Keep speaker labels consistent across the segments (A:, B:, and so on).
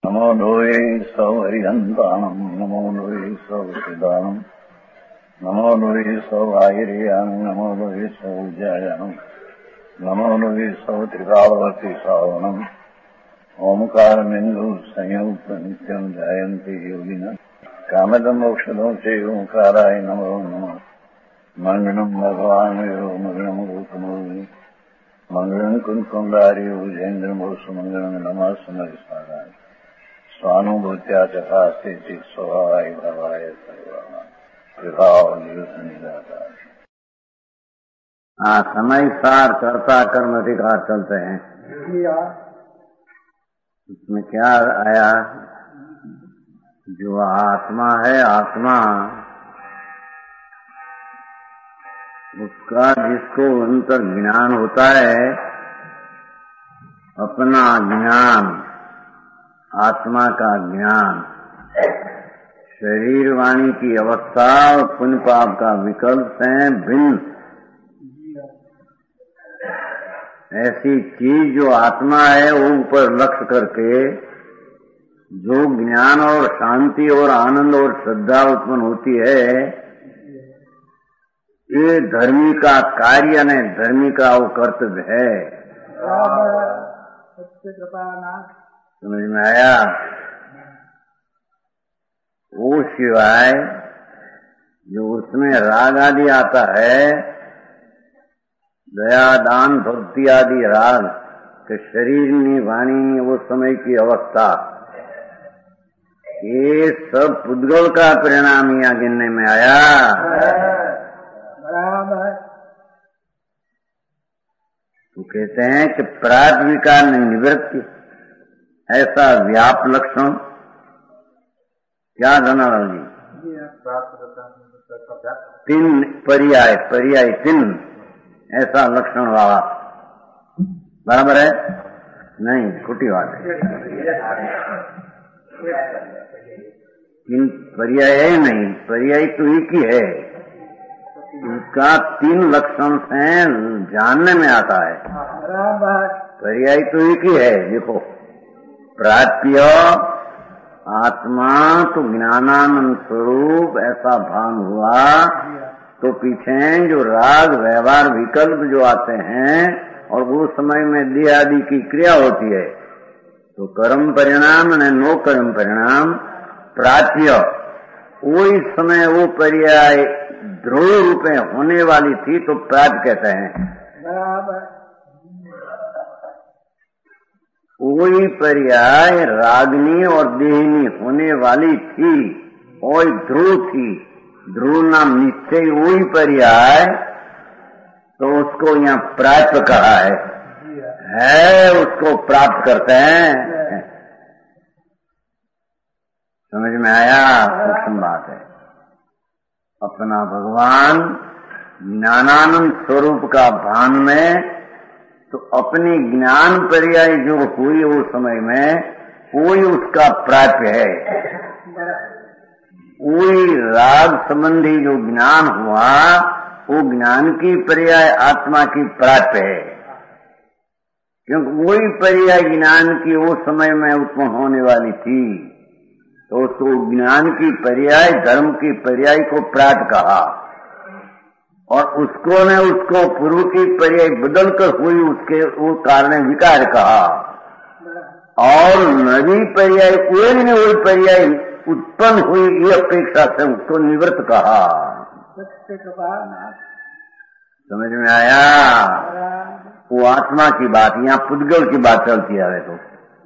A: नमो लोये सौहरिहन्तानम् नमो लोये सौहृदानम् नमो लोये सौभागिर्यानम् नमो लोये सौजायानम् नमो लोये सौत्रिकावती सावनम् ओंकारमिन्दु संयुक्त नित्यम् जायन्ति योगिनः कामदम् मोक्षदम् च ओंकाराय नमो नमः मङ्गलम् भगवान् यो मङ्गलम् रूपमोहि मङ्गलम् कुन्कुण्डारि उजेन्द्रमोसु मङ्गलम् नमः समरिसाराय स्वानुभूत्या चकास्ते चित् स्वभावाय भवाय प्रभाव निराकार।
B: समय सार कर्ता कर्म अधिकार चलते हैं। इसमें क्या आया, जो आत्मा है, आत्मा उसका जिसको अंतर ज्ञान होता है, अपना ज्ञान, आत्मा का ज्ञान, शरीर वाणी की अवस्था और पुण्य पाप का विकल्प से भिन्न ऐसी चीज जो आत्मा है वो ऊपर लक्ष्य करके जो ज्ञान और शांति और आनंद और श्रद्धा उत्पन्न होती है, ये धर्मी का कार्य नहीं, धर्मी का वो कर्तव्य है। समझ में आया? वो सिवाय जो उसमें राग आदि आता है, दया दान भक्ति आदि राग के शरीर में वाणी वो समय की अवस्था, ये सब पुद्गल का परिणाम यहाँ गिनने में आया। तो कहते हैं कि प्राग विकार निवृत्ति ऐसा व्याप लक्षण क्या धनालाल जी? तीन पर्याय तीन ऐसा लक्षण वाला, बराबर है? नहीं, खोटी बात है। तीन पर्याय है नहीं, पर्याय तो एक ही है। उसका तीन लक्षण से जानने में आता है। पर्याय तो एक ही है। देखो, प्राप्य आत्मा तो ज्ञानानंद स्वरूप ऐसा भान हुआ, तो पीछे जो राग व्यवहार विकल्प जो आते हैं और वो समय में देह आदि की क्रिया होती है, तो कर्म परिणाम न नो कर्म परिणाम प्राप्य वही समय वो पर्याय ध्रुव रूप में होने वाली थी, तो प्राप्त कहते हैं। वही पर्याय रागनी और देहिनी होने वाली थी और ध्रुव थी, ध्रुव नाम निश्चय वही पर्याय, तो उसको यहाँ प्राप्त कहा है, उसको प्राप्त करते हैं। समझ में आया? सूक्ष्म बात है। अपना भगवान ज्ञानानंद स्वरूप का भान में, तो अपनी ज्ञान पर्याय जो हुई उस समय में, वही उसका प्राप्य है। वही राग संबंधी जो ज्ञान हुआ, वो ज्ञान की पर्याय आत्मा की प्राप्य है, क्योंकि वही पर्याय ज्ञान की वो समय में उत्पन्न होने वाली थी, तो उसको ज्ञान की पर्याय धर्म की पर्याय को प्राप्त कहा, और उसको ने उसको पूर्व की पर्याय बदल कर हुई उसके वो कारण विकार कहा, और नवी पर्याय कोई ने वही पर्याय उत्पन्न हुई ये अपेक्षा से उसको निवृत्त कहा। समझ में आया? वो आत्मा की बात, यहाँ पुद्गल की बात चलती है। तो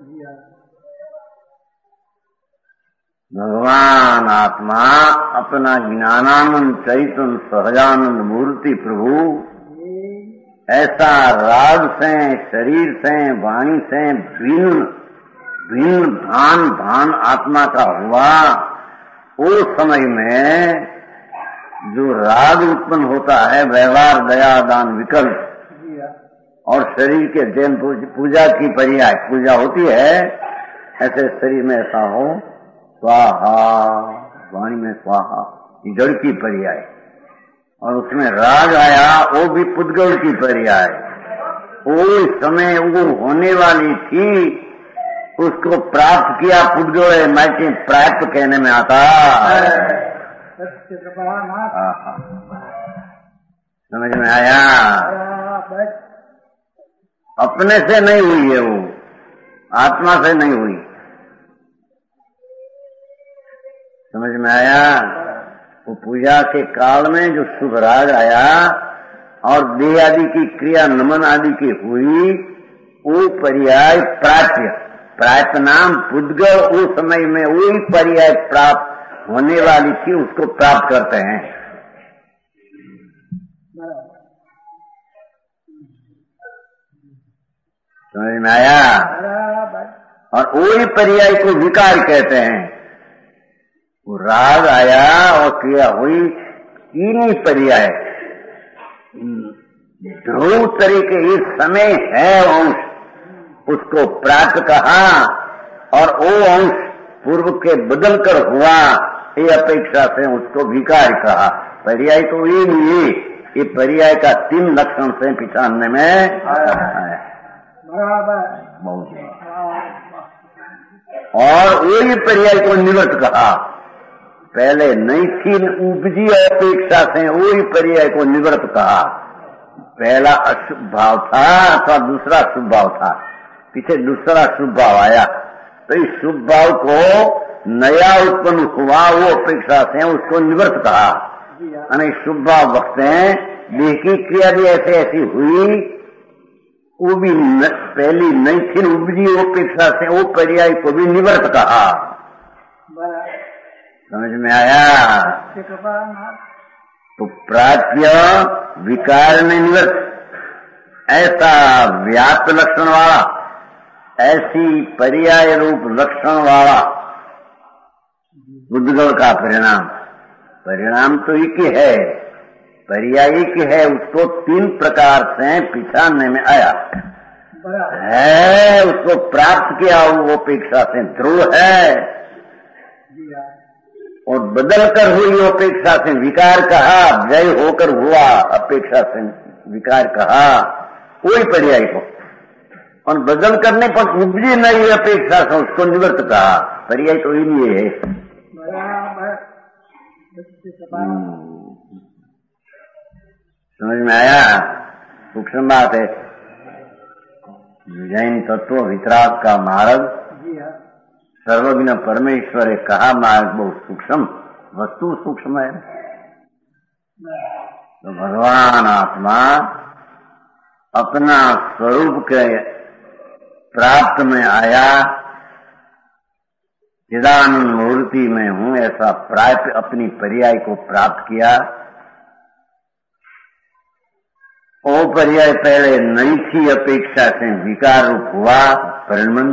B: भगवान आत्मा अपना ज्ञानानंद चैतन्य सहजानंद मूर्ति प्रभु ऐसा राग से, शरीर से, वाणी से भिन्न भिन्न भान आत्मा का हुआ, उस समय में जो राग उत्पन्न होता है, व्यवहार दया दान विकल्प, और शरीर के देन पूजा की पर्याय पूजा होती है, ऐसे शरीर में ऐसा हो स्वाहा, वाणी में स्वाहा, जड़ की पर्याय, और उसमें राग आया, वो भी पुद्गल की पर्याय। वो समय वो होने वाली थी, उसको प्राप्त किया पुद्गल माटी प्राप्त कहने में आता। समझ में आया? अपने से नहीं हुई है, वो आत्मा से नहीं हुई। समझ में आया? वो पूजा के काल में जो शुभ राग आया और देह आदि की क्रिया नमन आदि की हुई, वो पर्याय प्राप्य नाम पुद्गल उस समय में वही पर्याय प्राप्त होने वाली थी, उसको प्राप्त करते हैं। समझ में आया? और वही पर्याय को विकार कहते हैं। वो राग आया और क्रिया हुई, तीन ही पर्याय ध्रुव तरीके इस समय है अंश, उसको प्राप्त कहा, और वो अंश पूर्व के बदल कर हुआ ये अपेक्षा से उसको विकार कहा। पर्याय तो ये नहीं, ये पर्याय का तीन लक्षण से पहचानने में आया। और वही पर्याय को निवृत्त कहा। पहले नहीं थी उपजी अपेक्षा से वही पर्याय को निवृत्त कहा। पहला अशुभ भाव था अथवा दूसरा शुभ भाव था, पीछे दूसरा शुभ भाव आया, तो इस शुभ भाव को नया उत्पन्न हुआ वो अपेक्षा से उसको निवृत्त कहा। यानी शुभ भाव वक्त देह की क्रिया भी ऐसी हुई, वो भी पहली नहीं थी उपजी अपेक्षा से वो पर्याय को भी निवृत्त कहा। समझ में आया? तो प्राप्य विकार में निवृत्त ऐसा व्याप्त लक्षण वाला, ऐसी पर्याय रूप लक्षण वाला पुद्गल का परिणाम तो एक ही है, पर्याय एक है। उसको तीन प्रकार से पहचानने में आया है। उसको प्राप्त किया वो अपेक्षा से ध्रुव है, और बदल कर हुई अपेक्षा से विकार कहा, जय होकर हुआ अपेक्षा से विकार कहा, वही पर्याय को। और बदल करने पर उपजी नहीं अपेक्षा से उसको निवृत्त कहा। पर्याय तो ही नहीं है। समझ में आया? सूक्ष्म बात है। जैन तत्व वितराग का मार्ग सर्वज्ञ परमेश्वर कहा मार्ग बहुत सूक्ष्म, वस्तु सूक्ष्म है। तो भगवान आत्मा अपना स्वरूप के प्राप्त में आया, चिदानंद मूर्ति में हूं ऐसा प्राप्त अपनी पर्याय को प्राप्त किया। वो पर्याय पहले नहीं थी अपेक्षा से विकार रूप हुआ परिणमन,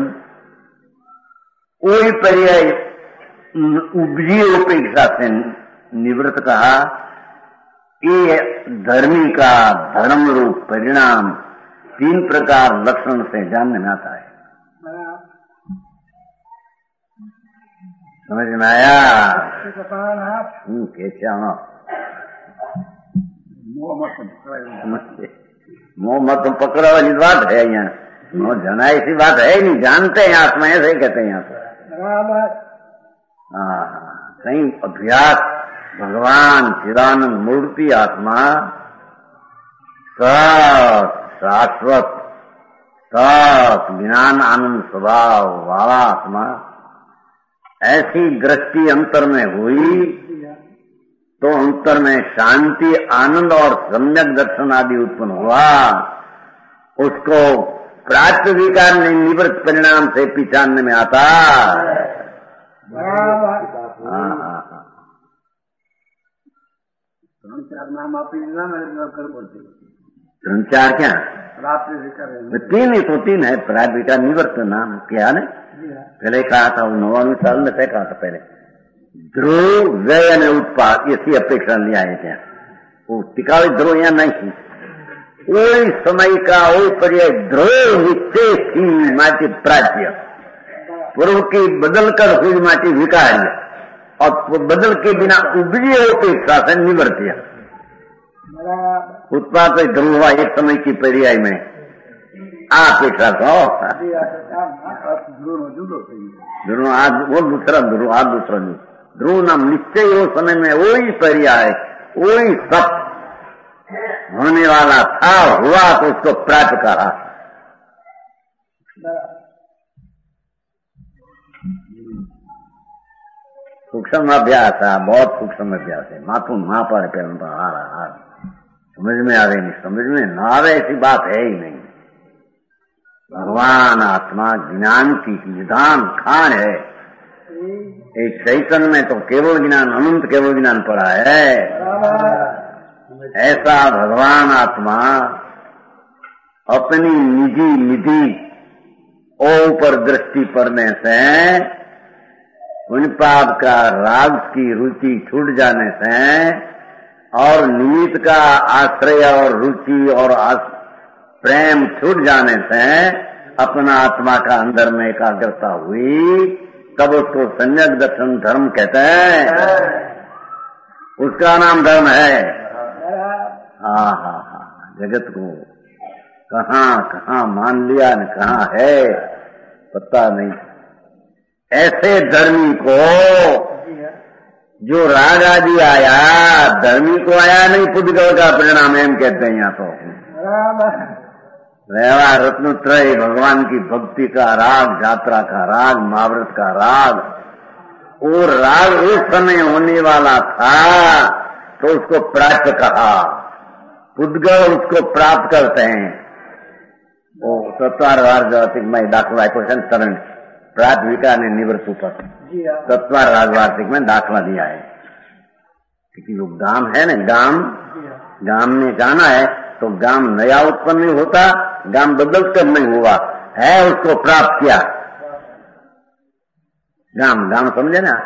B: वही पर्याय उपजी अपेक्षा से निवृत्त कहा। ये धर्मी का धर्म रूप परिणाम तीन प्रकार लक्षण से जानने में आता है। समझ में आया? कैसे मोह मत पकड़ा वाली बात है यहाँ, मोह जना ऐसी बात है नहीं, जानते हैं आत्मा ऐसे ही कहते हैं यहाँ पर। कहीं अभ्यास भगवान चिदानंद मूर्ति आत्मा शाश्वत सत ज्ञान आनंद स्वभाव वाला आत्मा ऐसी दृष्टि अंतर में हुई तो अंतर में शांति आनंद और सम्यक दर्शन आदि उत्पन्न हुआ। उसको प्राप्त विकार में निवृत्त परिणाम से पहचानने में आता।
A: नाम आप
B: तीन चार क्या
A: प्राप्त विकार,
B: तीन ही तो तीन है। प्राप्त विकार निवृत्त नाम क्या है? पहले कहा था, 99 साल में से कहा था पहले ध्रुव व्यय ने उत्पाद ऐसी अपेक्षा लिया है क्या? वो टिकावी ध्रुव यहाँ नहीं थी। वही समय का वो पर्याय ध्रुव निश्चय थी माटी प्राच्य, पूर्व की बदल कर हुई माटी विकार्य, और बदल के बिना उपजी अपेक्षा से निवर्त्य उत्पाद ध्रुव हुआ एक समय की पर्याय में। अपेक्षा तो
A: ધ્રુવનો જુદો થઈ ગયો.
B: ध्रुव आज वो दूसरा ध्रुव आज दूसरा ध्रुव. ध्रुव नाम निश्चय वो समय में वही पर्याय वही सब होने वाला था हुआ तो उसको प्राप्त करा. सूक्ष्म अभ्यास है, बहुत सूक्ष्म अभ्यास है. माथू ना पड़े पहले तो हार समझ में आवे नहीं, समझ में ना आवे ऐसी बात है ही नहीं. भगवान आत्मा ज्ञान की विधान खान है. एक चैतन्य में तो केवल ज्ञान अनंत केवल ज्ञान पड़ा है. ऐसा भगवान आत्मा अपनी निजी निधि ऊपर दृष्टि पड़ने से उन पाप का राग की रुचि छूट जाने से और निमित्त का आश्रय और रुचि और प्रेम छूट जाने से अपना आत्मा का अंदर में एकाग्रता हुई, तब उसको सम्यक दर्शन धर्म कहते हैं. उसका नाम धर्म है. जगत को कहाँ कहाँ मान लिया न कहाँ है पता नहीं. ऐसे धर्मी को जो राग आदि आया, धर्मी को आया नहीं, पुद्गल का परिणाम एम कहते हैं. यहाँ तो व्यवहार रत्नत्रय भगवान की भक्ति का राग, यात्रा का राग, महाव्रत का राग, वो राग उस समय होने वाला था तो उसको प्राप्त कहा. पुद्गल उसको प्राप्त करते हैं. वो तत्वार जातिक में दाखला क्वेश्चन करंट प्राप्त विकार ने निवृत्त ऊपर तत्वार राजवार्तिक में दाखला दिया है. क्योंकि वो गाम है ना, गाम में जाना है तो गाम नया उत्पन्न नहीं होता, गाम बदल कर नहीं हुआ है, उसको प्राप्त किया. गाम समझे ना,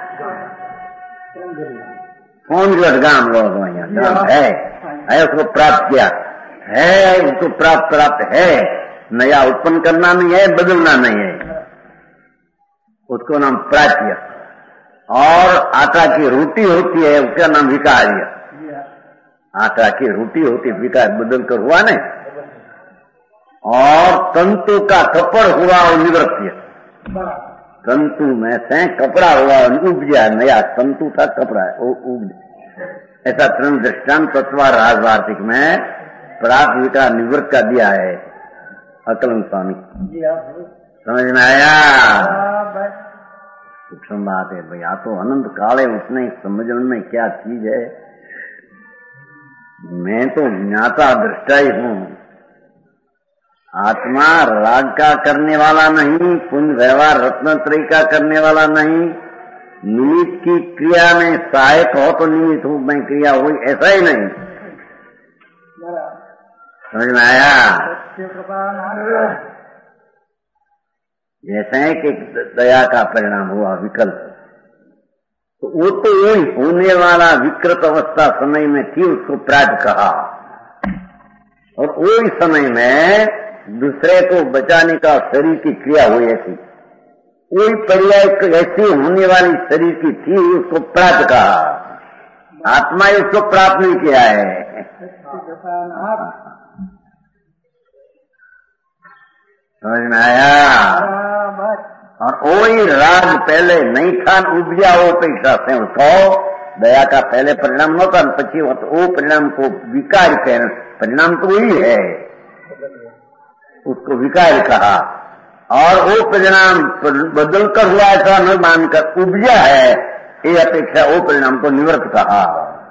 B: कौन गाम लोग गाम है उसको प्राप्त किया है, उसको प्राप्त है. नया उत्पन्न करना नहीं है, बदलना नहीं है, उसको नाम प्राप्य. और आटा की रोटी होती है उसका नाम विकार्य. आटा की रोटी होती विकार बदल कर हुआ नहीं. और तंतु का कपड़ हुआ और निवृत्य. तंतु में से कपड़ा हुआ उग गया, नया तंतु था कपड़ा उग. ऐसा तीन दृष्टांत तत्वार राजवार्तिक में प्राप्त विकार निवृत्त का दिया है अकलन स्वामी. समझ में आया? सूक्ष्म बात है भाई. आ तो अनंत काल है, उसने समझने में क्या चीज है. मैं तो ज्ञाता दृष्टा ही हूँ. आत्मा राग का करने वाला नहीं, पुण्य व्यवहार रत्नत्रय का करने वाला नहीं. निमित्त की क्रिया में सहायक हो तो निमित्त रूप में क्रिया हुई, ऐसा ही नहीं. समझ में आया? जैसे कि दया का परिणाम हुआ विकल्प, तो वो तो वही होने वाला विकृत अवस्था समय में थी, उसको प्राप्त कहा. और वही समय में दूसरे को बचाने का शरीर की क्रिया हुई ऐसी, वही पर्याय ऐसी होने वाली शरीर की थी, उसको प्राप्त कहा. आत्मा उसको प्राप्त नहीं किया है. समझ में आया? और वही राग पहले नहीं था, उपजा वो अपेक्षा से उसको दया का पहले परिणाम होता, पची वो परिणाम को विकार कह. परिणाम तो वही है, उसको विकार कहा. और वो परिणाम बदल कर हुआ ऐसा न मानकर उपजा है, ये अपेक्षा वो परिणाम को निवृत्त कहा.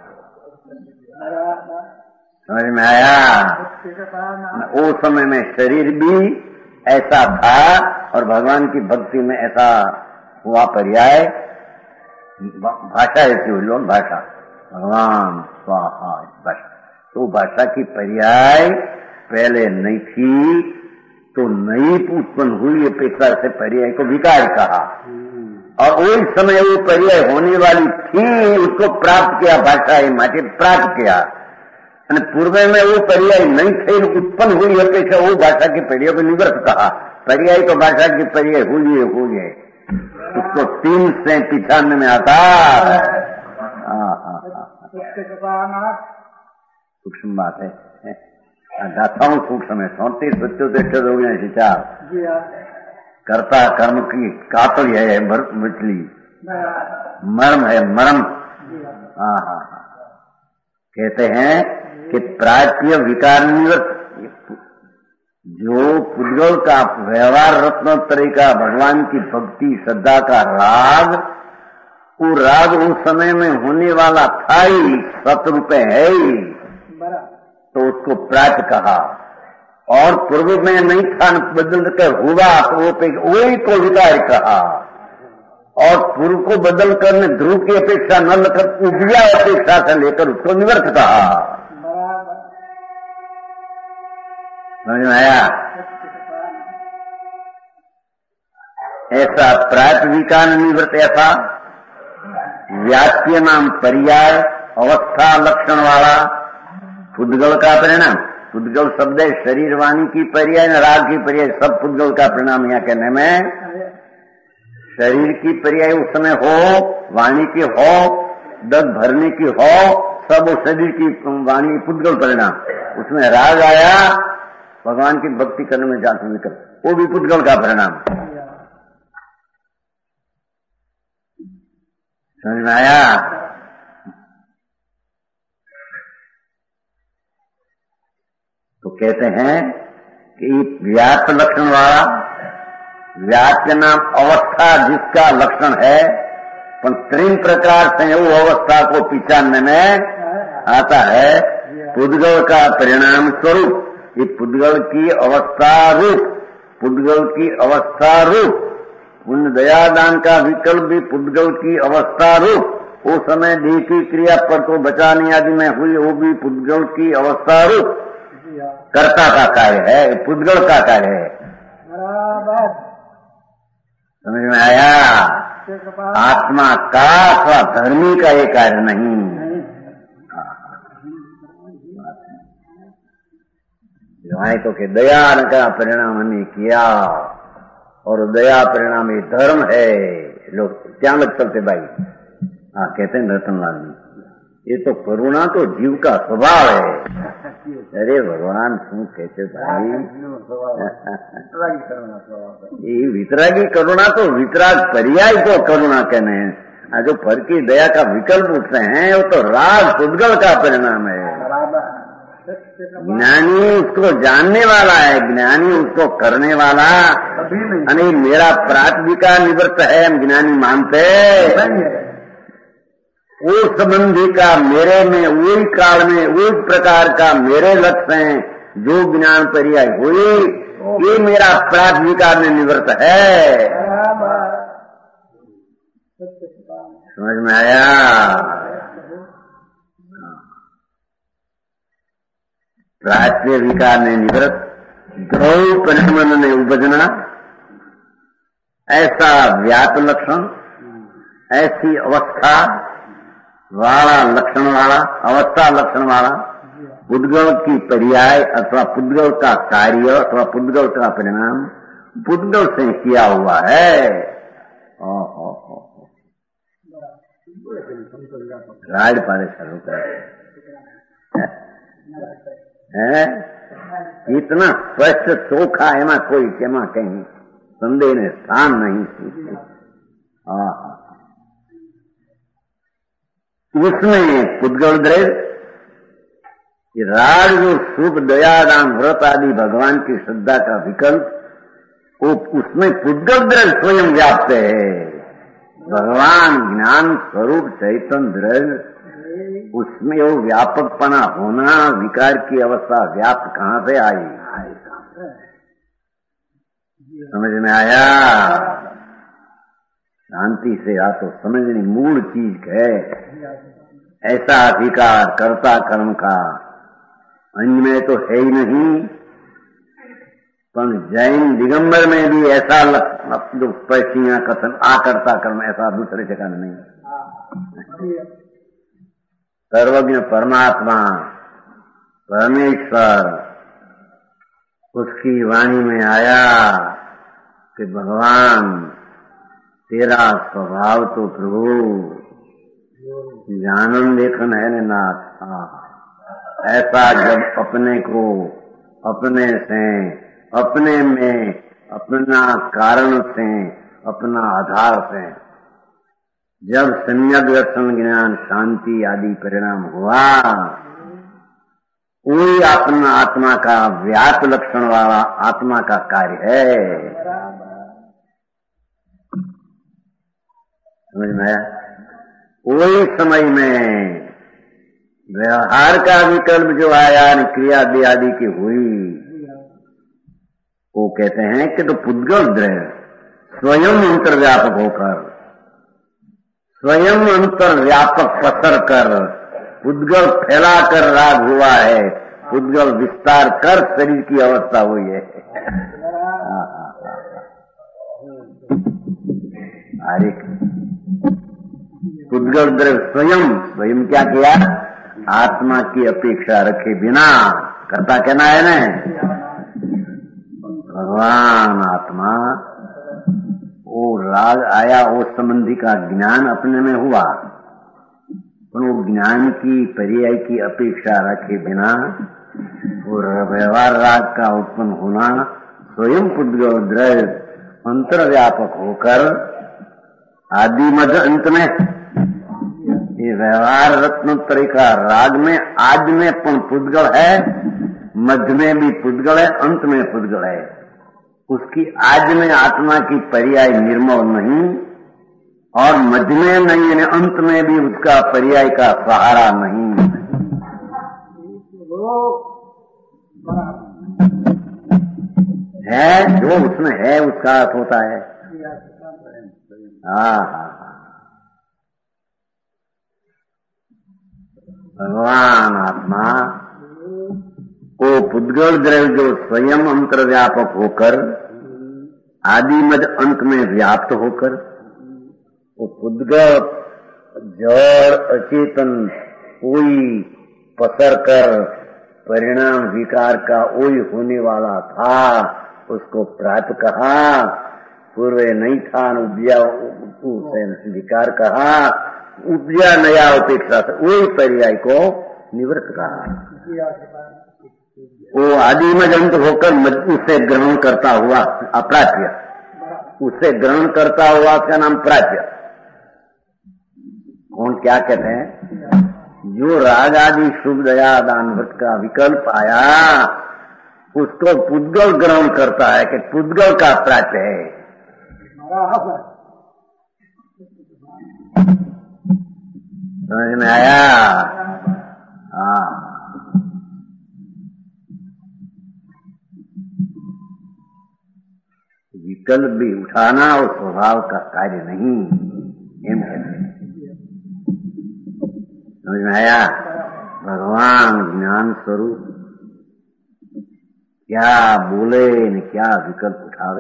B: समझ में आया? वो समय में शरीर भी ऐसा था और भगवान की भक्ति में ऐसा हुआ पर्याय. भाषा ऐसी हुई लोग, भाषा भगवान स्वाहा भाषा. तो भाषा की पर्याय पहले नहीं थी, तो नई उत्पन्न हुई अपेक्षा से पर्याय को विकार कहा. और वही समय वो पर्याय होने वाली थी, उसको प्राप्त किया. भाषा माटे प्राप्त किया. पूर्व में वो पर्याय नहीं थे, उत्पन्न हुई अपेक्षा वो भाषा की पर्याय को निवृत्त कहा. पर्याय तो भाषा की पर्याय हुई है. उसको 3 से 95 में आता. सूक्ष्म बात है. गाथाओं सूक्ष्म है 34 हो गए विचार
A: जी हाँ
B: कर्ता कर्म की कातल है मछली मर्म है मर्म। हाँ कहते हैं कि प्राच्य विकार निवृत्त जो पुद्गल का व्यवहार रत्नोत्तरी का भगवान की भक्ति श्रद्धा का राग, वो राग उस समय में होने वाला था ही, सतरूप है ही, तो उसको प्राच्य कहा। और पूर्व में नहीं था, बदल कर हुआ तो वही को विकार कहा। और पूर्व को बदल कर ध्रुव की अपेक्षा न लेकर उपजा अपेक्षा से लेकर उसको निवर्त कहा। समझ में आया? ऐसा प्राच्य विकार निवृत्त, ऐसा व्याप्य नाम पर्याय अवस्था लक्षण वाला पुद्गल का परिणाम। पुद्गल शब्द है शरीर वाणी की पर्याय, राग की पर्याय, सब पुद्गल का परिणाम यहाँ कहने में। शरीर की पर्याय उस समय हो, वाणी की हो, दस भरने की हो, सब शरीर की वाणी पुद्गल परिणाम। उसमें राग आया, भगवान की भक्ति करने में जाते निकल, वो भी पुद्गल का परिणाम। समझ में आया? तो कहते हैं कि व्याप्त लक्षण वाला, व्याप्य नाम अवस्था जिसका लक्षण है, पर 3 प्रकार से वो अवस्था को पहचानने में आता है। पुद्गल का परिणाम स्वरूप, ये पुद्गल की अवस्था रूप, पुद्गल की अवस्था रूप, पुण्य दयादान का विकल्प भी पुद्गल की अवस्था रूप। वो समय देह की क्रिया पर तो बचाने आदि में हुई, वो भी पुद्गल की अवस्था रूप कर्ता का कार्य है, पुद्गल का कार्य है। समझ में आया? आत्मा का अथवा धर्मी का ये कार्य नहीं। तो के दया का परिणाम हमने किया, और दया परिणाम ये धर्म है। लोग क्या लग चलते भाई? हाँ कहते हैं रतनलाल जी, ये तो करुणा तो जीव का स्वभाव है। अरे भगवान शू कहते भाई, ये वितरागी करुणा तो वितराग पर्याय को करुणा कहने हैं। जो फर की दया का विकल्प उठते हैं वो तो राग पुद्गल का परिणाम है। ज्ञानी उसको जानने वाला है, ज्ञानी उसको करने वाला नहीं। मेरा प्राथमिका निवृत्त है, हम ज्ञानी मानते। वो संबंधी का मेरे में वही काल में वही प्रकार का मेरे लक्ष्य हैं, जो ज्ञान पर्याय हुई, ये मेरा प्राथमिका में निवृत्त है। समझ में आया? प्राच्य विकार ने निवृत्त, ध्रुव परिणमन ने उपजना, ऐसा व्याप्त लक्षण, ऐसी अवस्था वाला लक्षण वाला, अवस्था लक्षण वाला पुद्गल की पर्याय अथवा पुद्गल का कार्य अथवा पुद्गल का परिणाम पुद्गल से किया हुआ है। राज पाले शुरू कर इतना स्पष्ट चोखा है ना, कोई केमा कहीं संदेह ने स्थान नहीं। उसमें पुद्गल द्रव्य राग जो शुभ दयादान व्रत आदि भगवान की श्रद्धा का विकल्प, वो उसमें पुद्गल द्रव्य स्वयं व्याप्त है। भगवान ज्ञान स्वरूप चैतन्य द्रव्य, उसमें वो व्यापकपना होना, विकार की अवस्था व्याप्त कहां से आई? समझ में आया? शांति से आ तो समझनी मूल चीज है। ऐसा अधिकार कर्ता कर्म का अन्य में तो है ही नहीं, पर जैन दिगंबर में भी ऐसा जो पैसियां कथन आकर्ता कर्म ऐसा दूसरे जगह नहीं। सर्वज्ञ परमात्मा परमेश्वर उसकी वाणी में आया कि भगवान तेरा स्वभाव तो प्रभु जानन देखन है नाथ। ऐसा जब अपने को अपने से, अपने में, अपना कारण से, अपना आधार से। जब सम्यक दर्शन, ज्ञान, शांति आदि परिणाम हुआ, वही अपना आत्मा का व्याप्त लक्षण वाला आत्मा का कार्य है। समझ में आया? वही समय में व्यवहार का विकल्प जो आया, क्रिया आदि की हुई, वो कहते हैं कि तो पुद्गल द्रव्य स्वयं अंतर्व्यापक होकर, स्वयं अंतर्व्यापक पसर कर, पुद्गल फैलाकर राग हुआ है, पुद्गल विस्तार कर शरीर की अवस्था हुई है। अरे पुद्गल द्रव्य स्वयं क्या किया? आत्मा की अपेक्षा रखे बिना, करता कहना है ना भगवान आत्मा, वो राग आया, वो संबंधी का ज्ञान अपने में हुआ, वो ज्ञान की पर्याय की अपेक्षा रखे बिना और व्यवहार राग का उत्पन्न होना, स्वयं पुद्गल द्रव्य अंतर्व्यापक होकर आदि मध्य अंत में, ये व्यवहार रत्नोत्तरी का राग में आज में पण पुद्गल है, मध्य में भी पुद्गल है, अंत में पुद्गल है। उसकी आज में आत्मा की पर्याय निर्मल नहीं, और मध्य में नहीं, यानी अंत में भी उसका पर्याय का सहारा नहीं है। जो उसमें है उसका अर्थ होता है। भगवान आत्मा को पुद्गल द्रव्य जो स्वयं अंतर्व्यापक होकर आदि मध्य अंत में व्याप्त होकर, वो पुद्गल जड़ अचेतन कोई पसर कर परिणाम विकार का वही होने वाला था, उसको प्राप्त कहा। पूर्व नहीं था, उपजा उसे विकार कहा, उपजा नया उपेक्षा से वही पर्याय को निवृत्त कहा। वो आदि में अंत होकर उसे ग्रहण करता हुआ अप्राप्य, उसे ग्रहण करता हुआ उसका नाम प्राप्य। कौन क्या कहते हैं? जो राग आदि शुभ दया दान भक्त का विकल्प आया, उसको पुद्गल ग्रहण करता है कि पुद्गल का प्राप्य है। समझ में आया? विकल्प भी उठाना और स्वभाव का कार्य नहीं, एम कहते हैं। समझ में आया? भगवान ज्ञान स्वरूप क्या बोले न क्या विकल्प उठावे।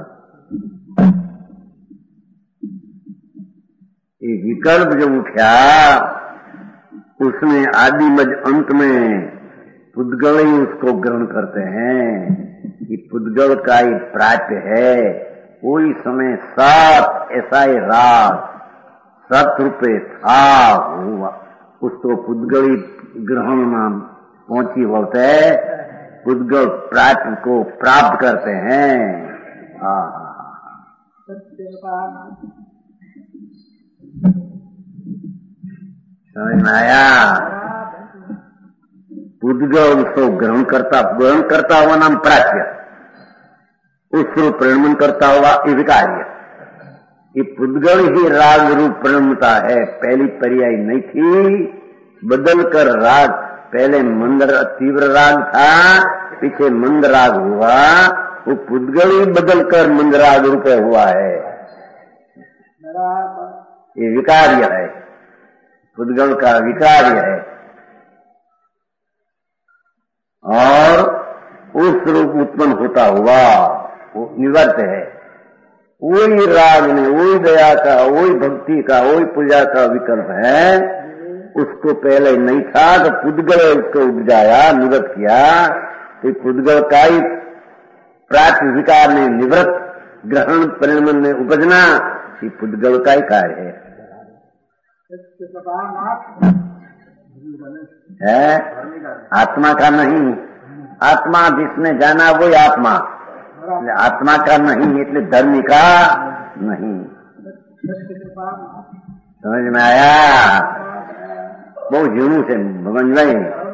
B: ये विकल्प जो उठा, उसमें आदि मध्य अंत में पुद्गल ही उसको ग्रहण करते हैं। ये पुद्गल का ही प्राप्य है। कोई समय सात ऐसा ही राग 7 रुपये था हुआ, उसको पुद्गल ग्रहण नाम पहुंची बोलते हैं, पुद्गल प्राप्त को प्राप्त करते हैं। समझ में आया? पुद्गल उसको ग्रहण करता हुआ नाम प्राप्य, उसको परिणमन करता हुआ ये विकार्य। ये पुद्गल ही राग रूप परिणमता है। पहली पर्याय नहीं थी, बदल कर राग, पहले मंद तीव्र राग था, पीछे मंद राग हुआ, वो पुद्गल ही बदल कर मंद राग रूप हुआ है। ये विकार्य है, पुद्गल का विकार्य है। और उस रूप उत्पन्न होता हुआ वो निवर्त है। वही राग में, वही दया का, वही भक्ति का, वही पूजा का विकल्प है। उसको पहले नहीं था तो पुद्गल उसको उपजाया, निवृत्त किया, तो पुद्गल का ही प्राप्त विकार में निवृत्त, ग्रहण परिणमन में उपजना, ये पुद्गल का ही कार्य है, आत्मा का नहीं। आत्मा जिसने जाना वही आत्मा, आत्मा का नहीं એટલે धर्मी का नहीं। समझ में आया? बहुत झूठू है भगवान भाई।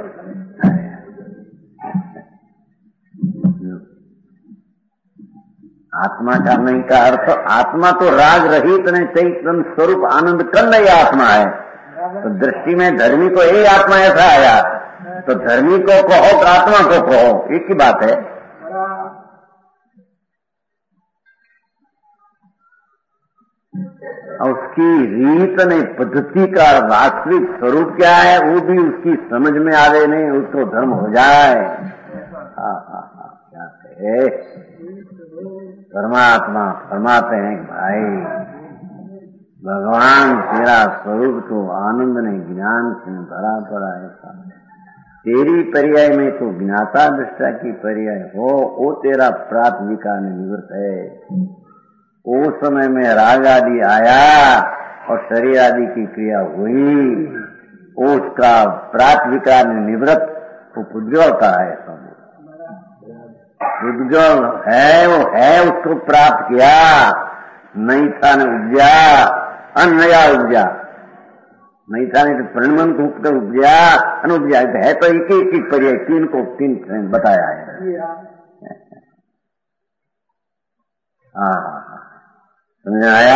B: आत्मा का नहीं का अर्थ, आत्मा तो राग रहित नहीं चैतन्य स्वरूप आनंद कंद ही आत्मा है। तो दृष्टि में धर्मी को यही आत्मा ऐसा आया, तो धर्मी को कहो तो आत्मा को कहो, एक ही बात है। और उसकी रीत नहीं, पद्धति का वास्तविक स्वरूप क्या है वो भी उसकी समझ में आवे नहीं, उसको धर्म हो जाए। क्या कहे परमात्मा फरमाते हैं कि भाई भगवान तेरा स्वरूप तो आनंद ने ज्ञान से भरा पड़ा है। तेरी पर्याय में तो ज्ञाता दृष्टा की पर्याय हो, वो तेरा प्राप्त विकार निवृत्त है। वो समय में राग आदि आया और शरीर आदि की क्रिया हुई, उसका प्राप्त विकार निवृत्त वो पुद्गल का है। सब पुद्गल है, वो है, उसको प्राप्त किया, नहीं था न उपजा, अनया उपजा, नहीं था नहीं तो प्रणमन को उपजा, अनुपजा है। तो एक एक पर्याय तीन को तीन बताया है। समझ आया?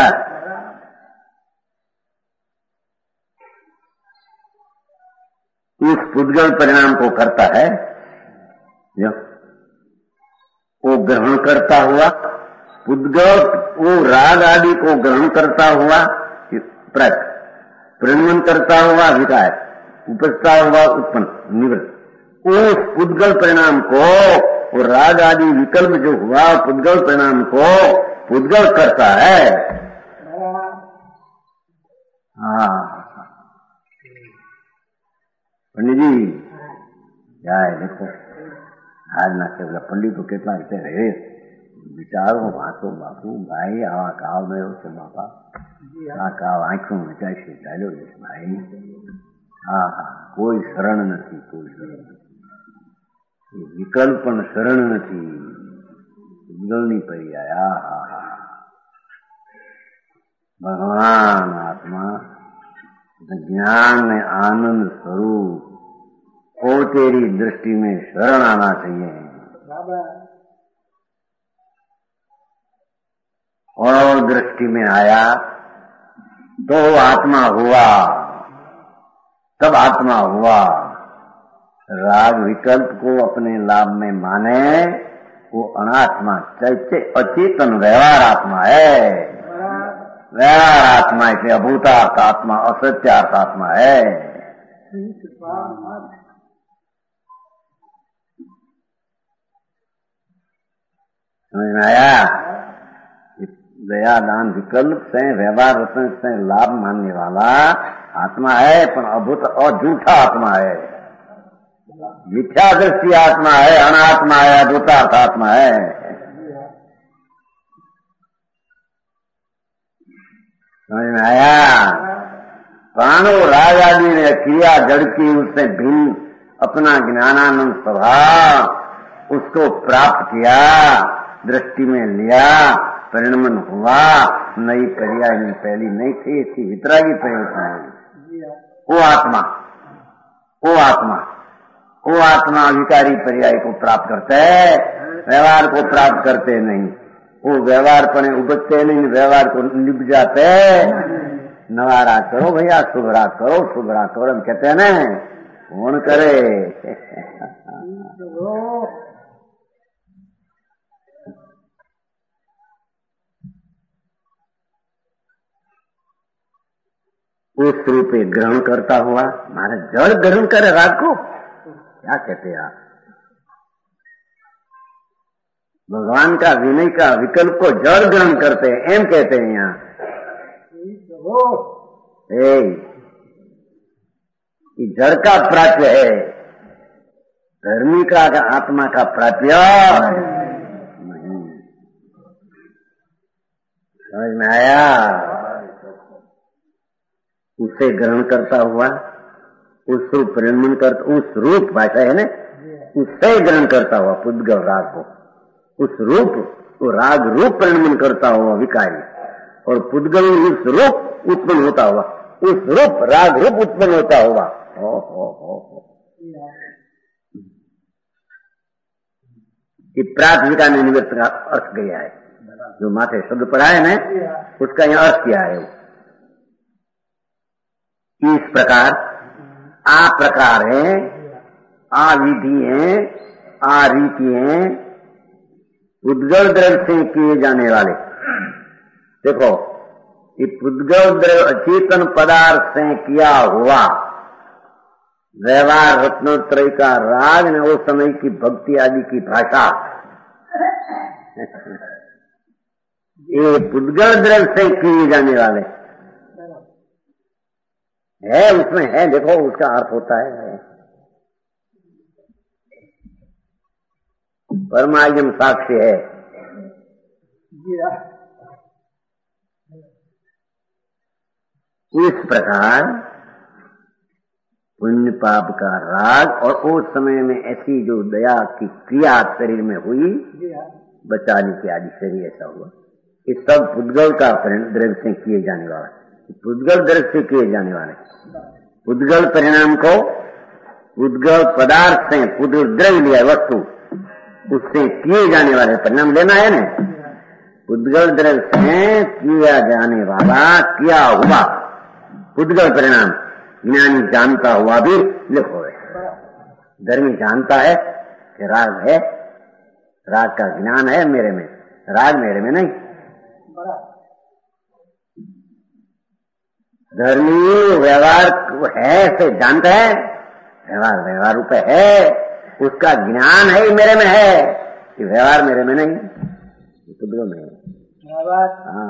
B: उस पुद्गल परिणाम को करता है जो वो ग्रहण करता हुआ, पुद्गल वो राग आदि को ग्रहण करता हुआ प्रणमन करता हुआ विकार, उपजता हुआ उत्पन्न निवृत्त, उस पुद्गल परिणाम को वो राग आदि विकल्प जो हुआ पुद्गल परिणाम को पुद्गल करता है। पंडित जी क्या है देखो, आज ना केवल पंडित तो कितना रहे विचारो वाँचो बापू भाई, आवा काव में से बापा आ काव आंखों विचार से चालो भाई। कोई शरण नहीं, कोई शरण नहीं, विकल्प शरण नहीं, नहीं पड़ी आया। भगवान आत्मा ज्ञान आनंद स्वरूप वो तेरी दृष्टि में शरण आना चाहिए। और दृष्टि में आया तो आत्मा हुआ, तब आत्मा हुआ। राग विकल्प को अपने लाभ में माने वो अनात्मा अचेतन व्यवहार आत्मा है। व्यवहार आत्मा इसलिए अभूतार्थ आत्मा, असत्यार्थ आत्मा है। समझ में आया? दया दान विकल्प से व्यवहार रतन से लाभ मानने वाला आत्मा है, पर अभूत और झूठा आत्मा है, मिथ्या दृष्टि आत्मा है, अनात्मा है, अभूतार्थ आत्मा है। समझ में आया? प्राणो राग आदि ने क्रिया जड़ की उससे भिन्न अपना ज्ञानानंद स्वभाव उसको प्राप्त किया, दृष्टि में लिया, परिणमन हुआ, नई पर्याय में पहली नहीं थी, इसकी वितरागी पर्याय। वो आत्मा वो आत्मा वो आत्मा विकारी पर्याय को प्राप्त करते है, व्यवहार को प्राप्त करते नहीं। वो व्यवहार पर उपजते नहीं, व्यवहार को निभ जाते। नवारा करो भैया, शुभरा करो, शुभरा करो हम कहते हैं ना, कौन करे। उस रूप ग्रहण करता हुआ मारे जड़ ग्रहण करे राग को, क्या कहते हैं आप? भगवान का विनय का विकल्प को जड़ ग्रहण करते हैं, एम कहते हैं यहाँ। जड़ का प्राप्य है, धर्मी का आत्मा का प्राप्य नहीं। समझ में आया? उसे ग्रहण करता हुआ, उस रूप परिणमन करता, उस रूप भाषा है ना, उससे ग्रहण करता हुआ पुद्गल राग को, उस रूप को राग रूप परिणमन करता हुआ विकारी, और पुद्गल उस रूप उत्पन्न होता हुआ, उस रूप राग रूप उत्पन्न होता हुआ। हो ये प्राथमिका में निवृत्त का अर्थ गया है, जो माथे शब्द पढ़ा है ना, उसका यह अर्थ किया है। इस प्रकार आ प्रकार है, आ विधि है, आ रीति है, पुद्गल द्रव्य से किए जाने वाले। देखो, ये पुद्गल द्रव्य अचेतन पदार्थ से किया हुआ व्यवहार रत्नोत्रय का राग ने उस समय की भक्ति आदि की भाषा, ये पुद्गल द्रव्य से किए जाने वाले है, उसमें है। देखो उसका अर्थ होता है परमायम साक्ष्य है। इस प्रकार पुण्य पाप का राग, और उस समय में ऐसी जो दया की क्रिया शरीर में हुई, बचाने की आदि शरीर ऐसा हुआ, ये सब पुद्गल का द्रव्य से किए जाने वाला, पुद्गल द्रव्य से किए जाने वाले। पुद्गल परिणाम को पुद्गल पदार्थ से, पुद्गल द्रव्य लिया वस्तु, उससे किए जाने वाले परिणाम लेना है ना। पुद्गल द्रव्य से किया जाने वाला, किया हुआ पुद्गल परिणाम ज्ञानी जानता हुआ भी लिखो है। धर्मी जानता है कि राग है, राग का ज्ञान है मेरे में, राग मेरे में नहीं। धर्मी व्यवहार है से जानता है, व्यवहार रूप है, उसका ज्ञान है मेरे में है, कि व्यवहार मेरे में नहीं, पुद्गल में है। हाँ।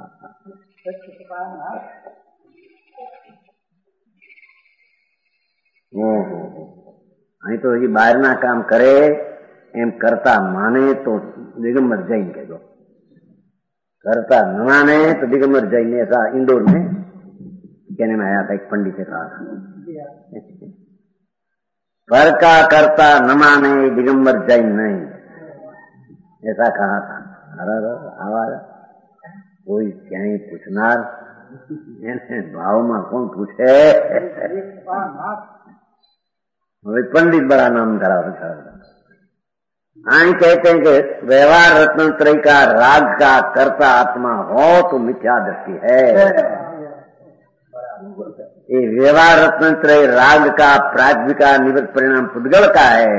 B: અહીં તો હજી બહારના કામ કરે એમ કરતા માને તો દિગંબર જૈન કહેજો, करता न माने तो दिगंबर जैन ने ऐसा इंदौर में कहने में आया था, एक पंडित ने कहा था, पर का करता न माने दिगंबर जैन नहीं, ऐसा कहा था। आवाज कोई क्यां पूछनार भाव में कौन पूछे, पंडित बड़ा नाम करा था। आई कहते हैं कि व्यवहार रत्नत्रय का राग का कर्ता आत्मा हो तो मिथ्या दृष्टि है। ये व्यवहार रत्नत्रय राग का प्राज्ञिका निवृत्त परिणाम पुद्गल का है।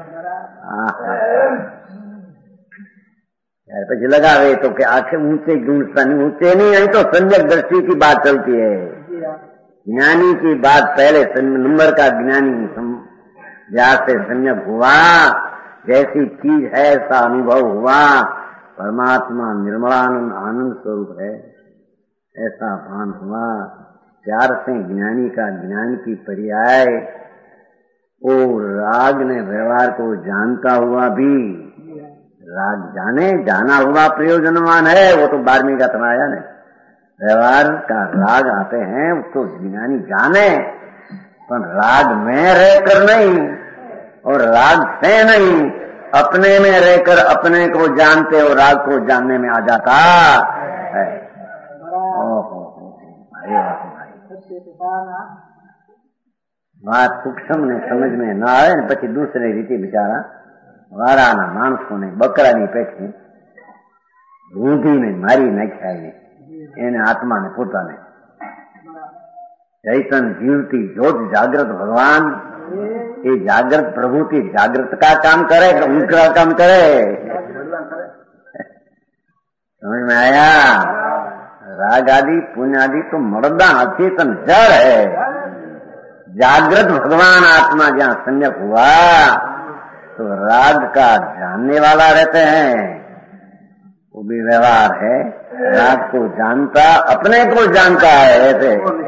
B: પછી लगावे तो कि आखिर ऊंचे गुण ऊंचे नहीं, आई तो सम्यक दृष्टि की बात चलती है। ज्ञानी की बात पहले नंबर का ज्ञानी जैसे सम्यक हुआ, जैसी चीज है ऐसा अनुभव हुआ, परमात्मा निर्मलानंद आनंद स्वरूप है ऐसा भान हुआ, प्यार से ज्ञानी का ज्ञान की पर्याय वो राग ने व्यवहार को जानता हुआ भी, राग जाने जाना हुआ प्रयोजनवान है, वो तो 12वीं का तमाया ने व्यवहार का राग आते हैं उसको ज्ञानी जाने, पर राग में रहकर नहीं और राग से नहीं, अपने में रहकर अपने को जानते और राग को जानने में आ जाता है। बात सूक्ष्म ने समझ में न आए ने પછી दूसरे रीति बिचारा વારાના માણસોને બકરાની પેઠે રૂંધીને મારી નાખ્યા એને આત્માને પોતાને चैतन जीवती ज्योत जागृत भगवान, ये जागृत प्रभु की जागृत का काम करे कि उनका काम करे, समझ में आया। राग आदि पुण्य आदि तो मर्दा अचेतन जड़ है, जागृत भगवान आत्मा जहाँ सम्यक हुआ तो राग का जानने वाला रहते हैं, वो भी व्यवहार है, राग को जानता अपने को जानता है ऐसे।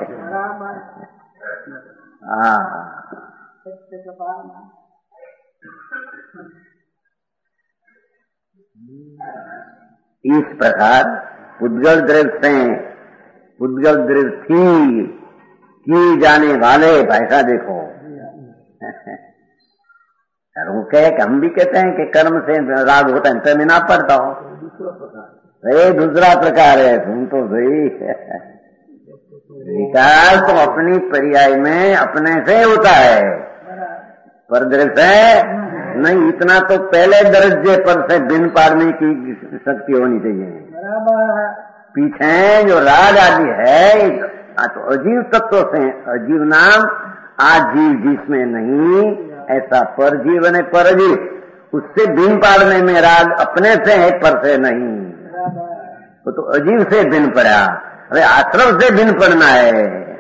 B: इस प्रकार पुद्गल द्रव्य से पुद्गल द्रव्य थी की जाने वाले, भाषा देखो और वो कहे कि हम भी कहते हैं कि कर्म से राग होता है, तो मैं ना पढ़ता हूँ। ये दूसरा प्रकार है, तुम तो सही है। विकार तो अपनी पर्याय में अपने से होता है, पर दृश्य नहीं। इतना तो पहले दर्जे पर से बिन पाड़ने की शक्ति होनी चाहिए। पीछे जो राग आदि है तो अजीव तत्व से, अजीव नाम आजीव जिसमें नहीं, ऐसा परजीव है परजीव, उससे बिन पाड़ने में राग अपने से है, पर से नहीं। तो अजीव से बिन पड़ा। अरे आश्रव से बिन पड़ना है,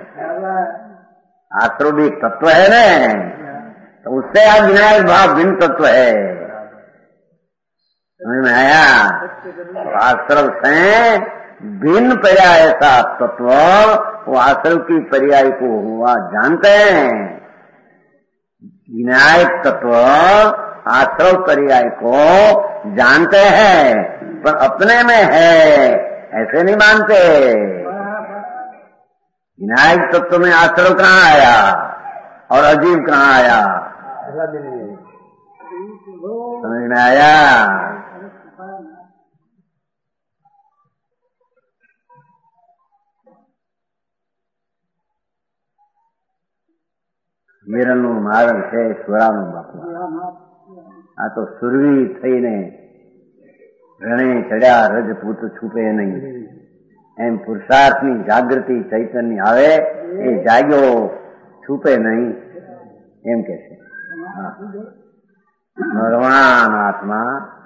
B: आश्रव भी तत्व है ना, तो उससे आज विनायक भाव भिन्न तत्व है। समझ में आया? तो आश्रव से भिन्न पर्याय ऐसा तत्व, वो आश्रव की पर्याय को हुआ जानते हैं। विनायक तत्व आश्रव पर्याय को जानते हैं, पर अपने में है ऐसे नहीं मानते। विनायक तत्व में आश्रव कहाँ आया और अजीव कहाँ आया? समझ में आया? વીરનું મારણ છે સુરાનું બાપુ. આ તો સુરવી થઈને રણે ચડ્યા રજપૂત છૂપે નહીં. એમ પુરુષાર્થની જાગૃતિ ચૈતન્ય આવે એ જાગ્યો છૂપે નહીં એમ કે છે. भगवान आत्मा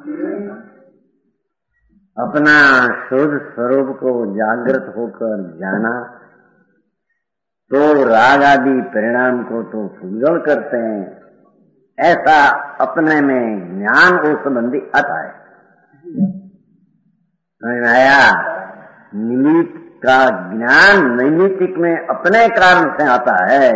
B: अपना शुद्ध स्वरूप को जागृत होकर जाना तो राग आदि परिणाम को तो फुलगल करते हैं, ऐसा अपने में ज्ञान को संबंधी आता है. समझ में आया? निमित्त का ज्ञान नैमित्तिक में अपने कारण से आता है,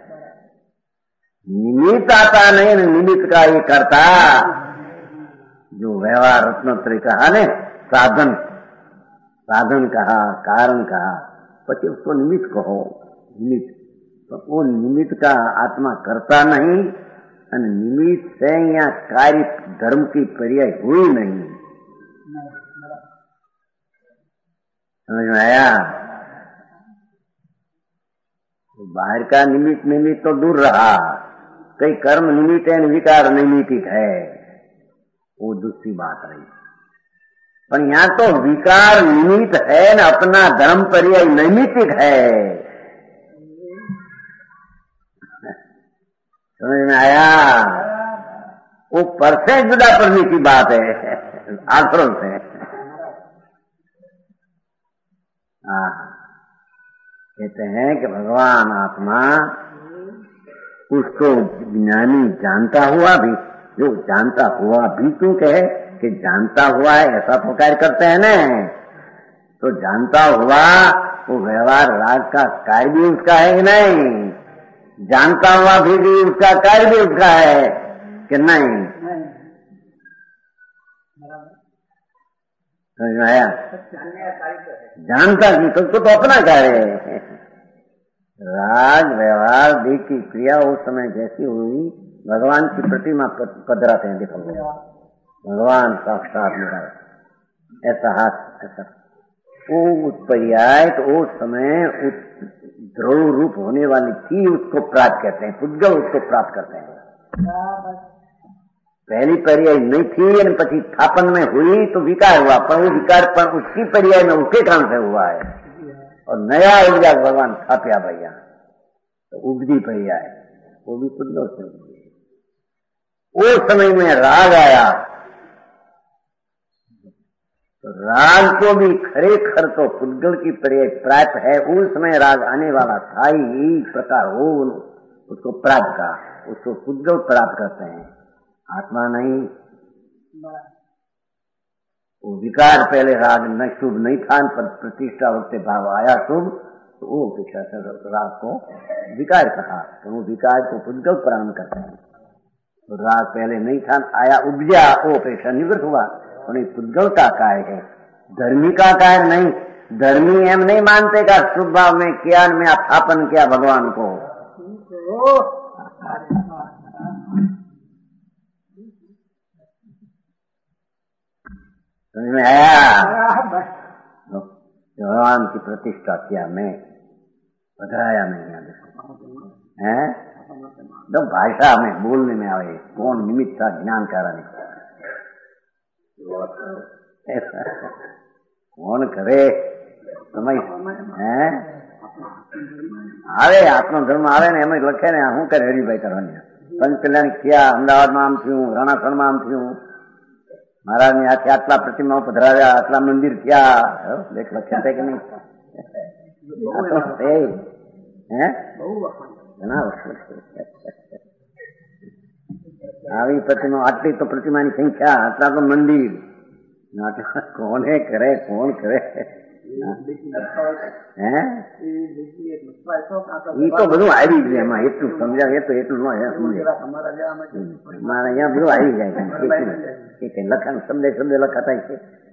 B: निमित्त आता नहीं. निमित्त का ये करता जो व्यवहार रत्नोत्तरी कहा ने, साधन साधन कहा, कारण कहा, पति उसको निमित्त कहो. निमित्त तो वो निमित्त का आत्मा करता नहीं, और निमित्त से या कार्य धर्म की पर्याय हुई नहीं. समझ में आया? बाहर का निमित्त तो दूर रहा, कई कर्म निमित्त है, विकार नैमित्तिक है, वो दूसरी बात रही. पर यहाँ तो विकार निमित्त है न, अपना धर्म पर्याय नैमित्तिक है. समझ में आया? वो पर से जुदा करने की बात है, आश्रम से. कहते हैं कि भगवान आत्मा उसको ज्ञानी जानता हुआ भी, जो जानता हुआ भी क्यों कहे कि जानता हुआ है, ऐसा तो कार्य करते हैं ना. तो जानता हुआ वो व्यवहार राग का कार्य भी उसका है कि नहीं? जानता हुआ भी उसका कार्य भी उसका है कि नहीं? समझ में आया? जानता नहीं तो अपना कार्य है. राग व्यवहार दी की क्रिया उस समय जैसी हुई, भगवान की प्रतिमा कदराते हैं. देखो भगवान साक्षात मेरा ऐसा हाथ, ऐसा वो पर्याय तो उस समय ध्रुव रूप होने वाली थी, उसको प्राप्त करते हैं, पुद्गल उसको प्राप्त करते हैं. पहली पर्याय नहीं थी, पची स्थापन में हुई तो विकार हुआ, पर वो विकार पर उसकी पर्याय में उसके कारण से हुआ है. और नया ऊर्जा भगवान स्थाप्या भैया, तो उगदी पर्याय वो भी पुद्गल से उगदी. उस समय में राग आया तो राग को भी खरेखर तो पुद्गल की पर्याय प्राप्त है. उस समय राग आने वाला था ही प्रकार हो, उसको प्राप्त का, उसको पुद्गल प्राप्त करते हैं, आत्मा नहीं. वो विकार पहले राग न शुभ नहीं था, पर प्रतिष्ठा वक्त भाव आया शुभ, तो वो अपेक्षा से राग को विकार कहा, तो वो विकार को पुद्गल प्रारंभ करते हैं. तो राग पहले नहीं था, आया उपजा, वो अपेक्षा निवृत्त हुआ. उन्हें पुद्गल का कार्य है, धर्मी का कार्य नहीं. धर्मी एम नहीं मानते का शुभ भाव में किया, में स्थापन किया भगवान को. समझ में आया? भगवान की प्रतिष्ठा किया मैं, पधराया मैं यहाँ देखो है। तो भाषा में बोलने में आवे कौन निमित्त था ज्ञान कराने को, कौन करे સમય હે આવે આત્મધર્મ આવે ને એમ લખે ને શું કરે હરિભાઈ કરવાની પંચકલ્યાણ થયા અમદાવાદમાં આમ થયું રણાસણમાં આમ થયું મહારાજની હાથે આટલા પ્રતિમાઓ પધરાવ્યા આટલા મંદિર થયા લેખ લખ્યા છે કે નહીં હે ઘણા વર્ષો આવી प्रतिमा આટલી તો प्रतिमाની संख्या આટલા તો મંદિર કોને કરે કોણ કરે એ તો બધું આવી ગયું એમાં એટલું સમજાવે તો એટલું ન સમજે મારે અહીંયા બધું આવી જાય છે લખાણ શબ્દ શબ્દ લખાતા છે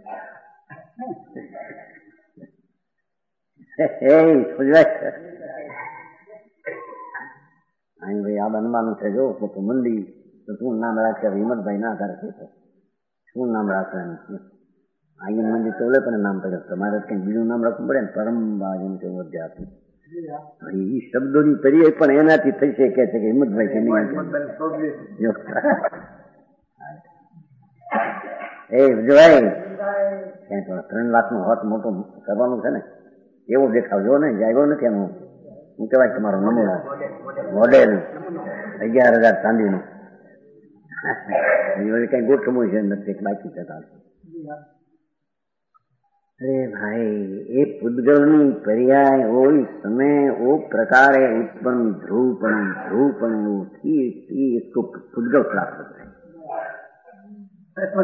B: અહીં ભાઈ આ બનવાનું છે જો તો મંદિર તો શું નામ રાખે હિંમતભાઈ ના કરે છે શું નામ રાખવાનું અહીંયા મંદિર તો ઓલે પણ નામ પડે તમારે કઈ બીજું નામ રાખવું પડે ને પરમબાજ એમ કે અધ્યાત્મ એ શબ્દોની પર્યાય પણ એનાથી થઈ શકે છે કે હિંમતભાઈ કે નહીં એ જોવાય ક્યાંય પણ 3 લાખનો હોત મોટો કરવાનું છે ને એવો દેખાવ જો ને જાગ્યો નથી એનું શું કહેવાય તમારો નમૂનો મોડેલ 11,000 ચાંદીનું કઈ ગોઠવું છે નથી બાકી થતા अरे भाई ये पुद्गलनी पर्याय वो समय वो प्रकार उत्पन्न ध्रुवपण वो इसको पुद्गल प्राप्त है।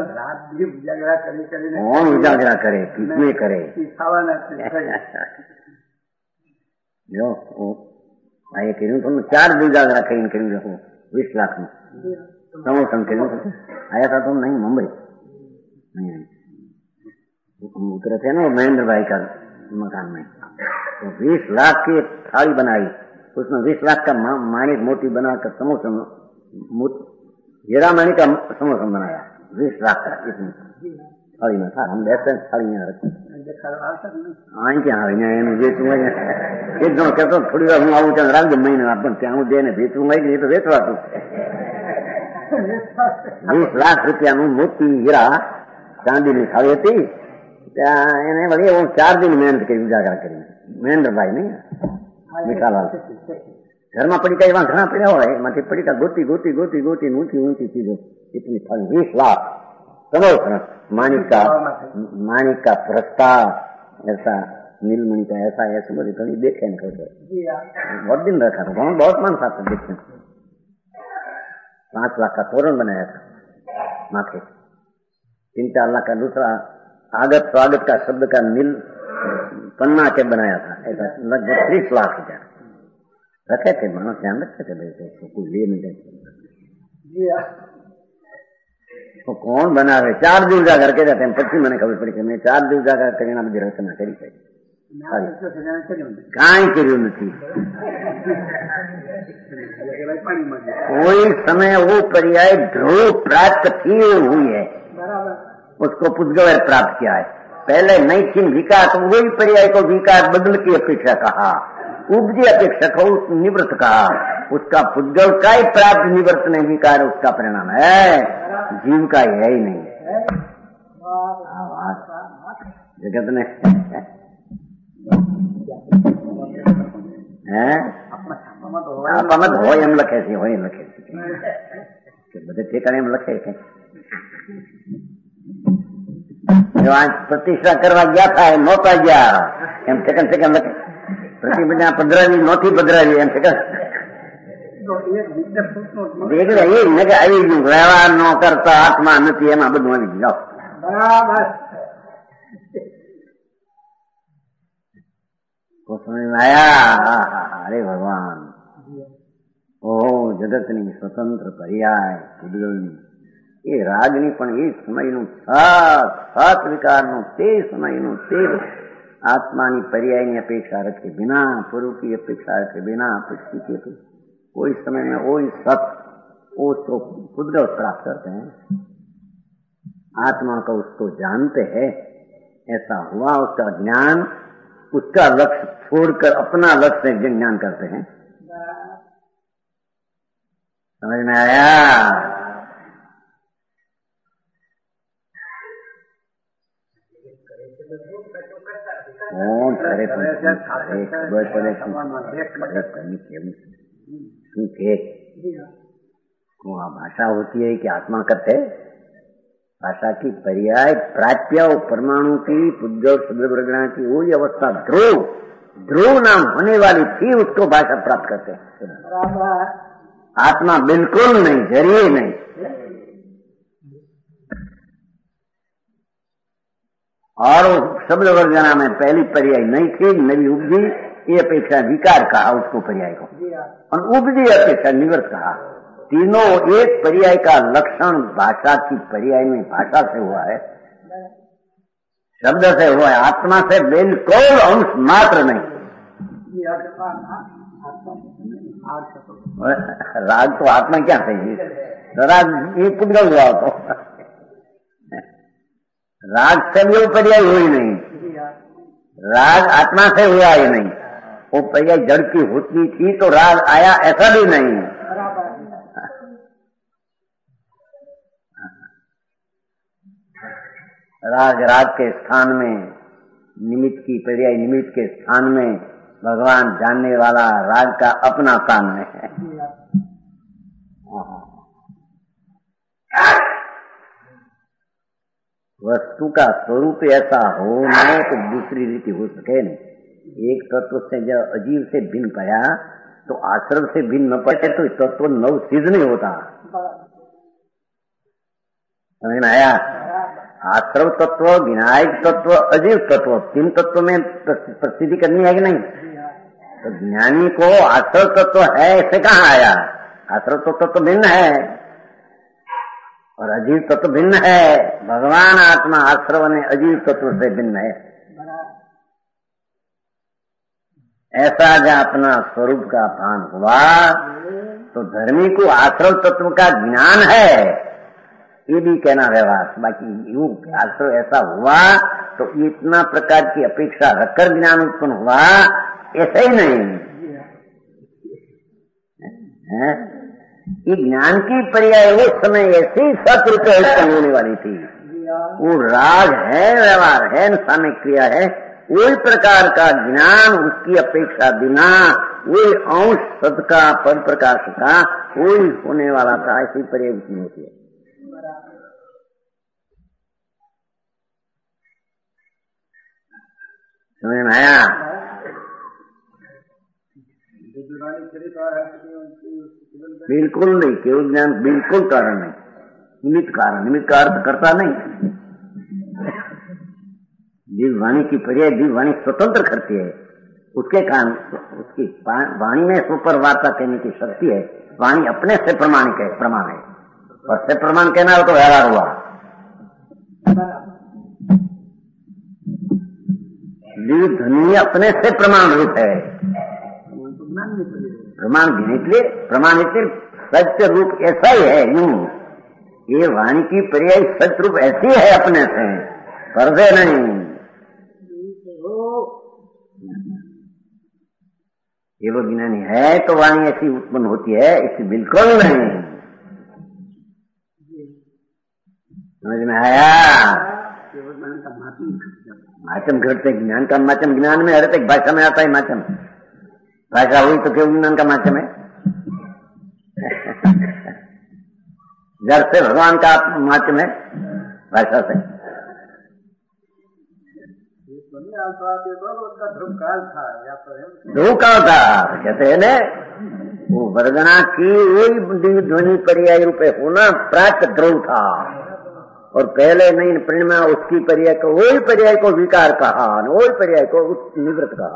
B: कौन उजागरा करे किसने करे जो भाई करूँ तुम 4 उजागरा कहीं करूँ रखो 20 लाख में समोसन करूँ आया था तुम नहीं मुंबई नहीं उतरे थे ना महेंद्र भाई का मकान में तो 20 लाख की थाली बनाई उसमें 20 लाख का माणिक मोती बनाकर समोसन हीरा माणिक का समोसन बनाया 20 लाख का इतनी थाली में था हम बैठते हैं थाली यहाँ रखते आई क्या बेचूंगा एक जन कहता थोड़ी बार हूँ आऊँ चाहे राख महीने आप त्या हूँ देने बेचूंगा ये तो बेचवा तू 20 लाख रुपया मोती हीरा चांदी ની થાળી હતી એને વળી હું 4 દિન મહેનત કરી ઉજાગરા કરી મહેન્દ્રભાઈ નહીં મીઠાલાલ ઘરમાં પડીકા એવા ઘણા પડ્યા હોય એમાંથી પડીકા ગોતી ગોતી ગોતી ગોતી ઊંચી ઊંચી ચીજો इतनी थाली 20 लाख समोसन माणिक का प्रस्ताव ऐसा नीलमणि का ऐसा ऐसा बड़ी थोड़ी देखे नहीं खोटे बहुत दिन रखा था बहुत मन था देखते 5 लाख का तोरण बनाया था माथे 3-4 लाख का दूसरा आगत स्वागत का शब्द का नील पन्ना के बनाया था ऐसा लगभग 30 लाख रुपया रखे थे मानो ध्यान रखे थे भाई कुछ लिए नहीं देते तो कौन बना रहे 4 दिन उजागर के जाते हैं पच्चीस मैंने खबर पड़ी कि मैं 4 दिन उजागर करना बધી रचना કરી છે કાંઈ કર્યું નથી कोई समय वो पर्याय ध्रुव प्राप्त किए हुई है उसको पुद्गल प्राप्त किया है पहले नहीं थी विकार तो वही पर्याय को विकार बदल की अपेक्षा कहा उपजी अपेक्षा को निवृत्त कहा उसका पुद्गल का ही प्राप्त निवृत्त नहीं विकार उसका परिणाम है जीव का है ही नहीं जगत ने આપવામાં હોય એમ લખે છે હોય એમ લખે છે બધે ઠેકાણે એમ લખે છે प्रतिष्ठा करवा गया था नौता गया एम सेकंड सेकंड लगे प्रतिष्ठा पधरावी नौथी पधरावी एम सेकंड देख रहे આવી ગયું વ્યવહાર નો કરતા આત્મા નથી એમાં બધું આવી ગયું બરાબર को समझ में आया अरे भगवान ओ जगतनी स्वतंत्र पर्याय पुद्गलनी એ રાગની પણ એ સમયનું સાત વિકારનું તે સમયનું તે આત્માની પર્યાયની અપેક્ષા રખે बिना पूर्व की अपेक्षा रखे बिना पुष्टि के कोई समय में वही सत वो तो पुद्गल प्राप्त करते हैं आत्मा को उसको जानते हैं, ऐसा हुआ उसका ज्ञान, उसका लक्ष्य छोड़कर अपना लक्ष्य ज्ञान करते हैं। समझ में आया? कौन करे खबर પડે શું કે આ ભાષા होती है कि आत्मा करते? भाषा की पर्याय प्राप्य परमाणु की पुद्गल शब्द प्रज्ञा की वही अवस्था ध्रुव नाम होने वाली थी, उसको भाषा प्राप्त करते हैं। आत्मा बिल्कुल नहीं, जरिए नहीं। और शब्द वर्जना में पहली पर्याय नहीं थी, नवी उपजी, ये अपेक्षा विकार कहा उसको पर्याय को, और उपजी अपेक्षा निवर्त कहा। तीनों एक पर्याय का लक्षण भाषा की पर्याय में भाषा से हुआ है, शब्द से हुआ है, आत्मा से बिल्कुल अंश मात्र नहीं। राग तो आत्मा क्या चाहिए? राग ये पुद्गल हुआ तो राग से भी वो पर्याय हुई नहीं, राग आत्मा से हुआ ही नहीं। वो पर्याय जड़ की होती थी तो राग आया, ऐसा भी नहीं। राग के स्थान में निमित्त की पर्याय, निमित्त के स्थान में भगवान जानने वाला राग का अपना स्थान में है। वस्तु का स्वरूप ऐसा हो न तो दूसरी रीति हो सके नहीं। एक तत्व से जब अजीव से भिन्न पाया तो आश्रम से भिन्न न पड़े तो तत्व नव सिद्ध नहीं होता। समझ में आया? आश्रव तत्व, विनायक तत्व, अजीव तत्व, तीन तत्व में प्रसिद्धि करनी है कि नहीं? तो ज्ञानी को आश्रव तत्व है ऐसे कहाँ आया? आश्रव तत्व तो भिन्न है और अजीव तत्व भिन्न है। भगवान आत्मा आश्रव ने अजीव तत्व से भिन्न है। ऐसा जब अपना स्वरूप का भान हुआ तो धर्मी को आश्रव तत्व का ज्ञान है, ये भी कहना व्यवहार। बाकी यूं आश्रव ऐसा हुआ तो इतना प्रकार की अपेक्षा रखकर ज्ञान उत्पन्न हुआ, ऐसा ही नहीं है। ये ज्ञान की पर्याय उस समय ऐसी सतरूप उत्पन्न होने वाली थी। वो राग है, व्यवहार है, सामयिक क्रिया है, वही प्रकार का ज्ञान उसकी अपेक्षा बिना वही अंश सद का, पद प्रकाश का वही होने वाला था। ऐसी पर्याय उत्पन्न होती है। समझ में आया? बिल्कुल नहीं, केवल ज्ञान बिल्कुल कारण नहीं, निमित्त कारण। निमित्त का अर्थ करता नहीं। जिस वाणी की पर्याय जिस वाणी स्वतंत्र करती है उसके कारण उसकी वाणी में सुपर वार्ता कहने की शक्ति है। वाणी अपने से प्रमाणिक है, प्रमाण है, और से प्रमाण कहना हो तो व्यवहार हुआ। ध्वनि अपने से प्रमाण रूप है। प्रमाण इसलिए सत्य रूप ऐसा ही है। यूं ये वाणी की पर्याय सत्य रूप ऐसी है अपने से, पर्दे नहीं। ये वो ज्ञानी है तो वाणी ऐसी उत्पन्न होती है, इससे बिल्कुल नहीं। समझ में आया? माचम घटते ज्ञान का माचम, ज्ञान में हर एक भाषा में आता है माचम। भाषा हुई तो क्यों ज्ञान का माचम है? जड़ से भगवान का माचम है, भाषा से। ध्रुव काल था कहते हैं ना, वो वर्गना की वही ध्वनि पर्याय रूपे होना प्राप्त ध्रुव था, और पहले नहीं प्रणमा उसकी पर्याय को, वही पर्याय को विकार कहा, वही पर्याय को निवृत्त कहा।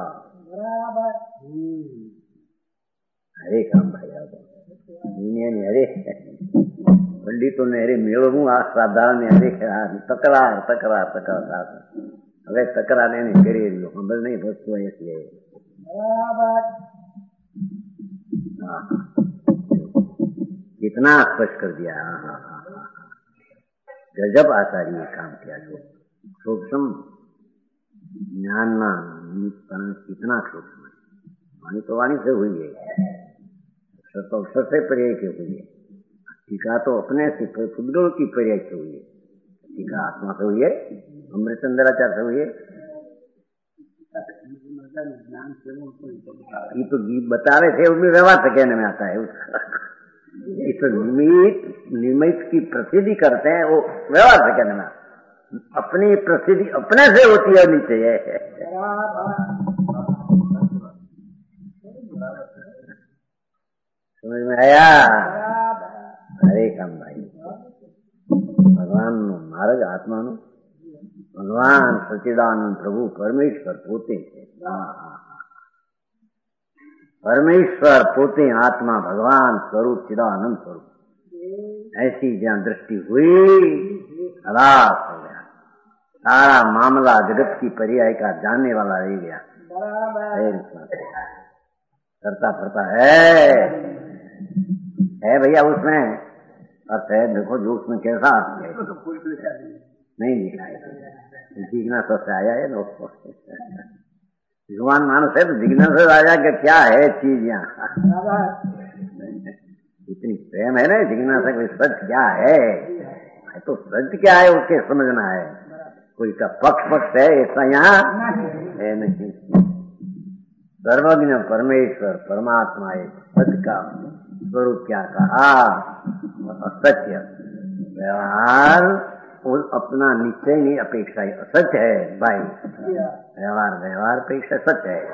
B: अरे काम भाई दुनिया ने, अरे पंडितों ने, अरे मेળવું આ શ્રાદ્ધાળ ને, અરે તકરાર તકરાર તકરાર, હવે તકરાર એને કરી રહ્યો ખબર નહીં વસ્તુ એટલે कितना स्पष्ट कर दिया। गजब आचार्य काम किया जो सूक्ष्म ज्ञान कितना सूक्ष्म है। वाणी तो वाणी से हुई है, अक्षर तो अक्षर से पर्याय की हुई है, टीका तो अपने से पुद्गल की पर्याय से हुई है, टीका आत्मा से हुई है, अमृतचंद्राचार्य से हुई है। ये तो बता रहे थे, उसमें व्यवहार से कहने में आता है उसका। ये तो निमित्त की प्रसिद्धि करते हैं, वो व्यवहार से कहने में आता है। अपनी प्रसिद्धि अपने से होती है, नीचे है। समझ में आया? हरे काम भाई भगवान नो मार्ग आत्मा नो भगवान सच्चिदानंद प्रभु परमेश्वर पोते છે। परमेश्वर पोते आत्मा भगवान स्वरूप चिदानंद स्वरूप। ऐसी जहां दृष्टि हुई खलास हो गया, सारा मामला जगत की पर्याय का जानने वाला रह गया। करता फरता है भैया उसमें अर्थ है। देखो जो उसमें कैसा है नहीं लिखा है, जिज्ञासा से आया है दोस्तों। भगवान मानस है तो जिज्ञासा से आया कि क्या है चीज यहाँ। इतनी प्रेम है ना जिज्ञासा का, सच क्या है, तो सच क्या है उसके समझना है। कोई का पक्ष है ऐसा यहाँ है नहीं। सर्वज्ञ परमेश्वर परमात्मा एक सत्य का स्वरूप क्या कहा, असत्य व्यवहार अपना निश्चय नहीं अपेक्षा असत्य है भाई। व्यवहार अपेक्षा सत्य है।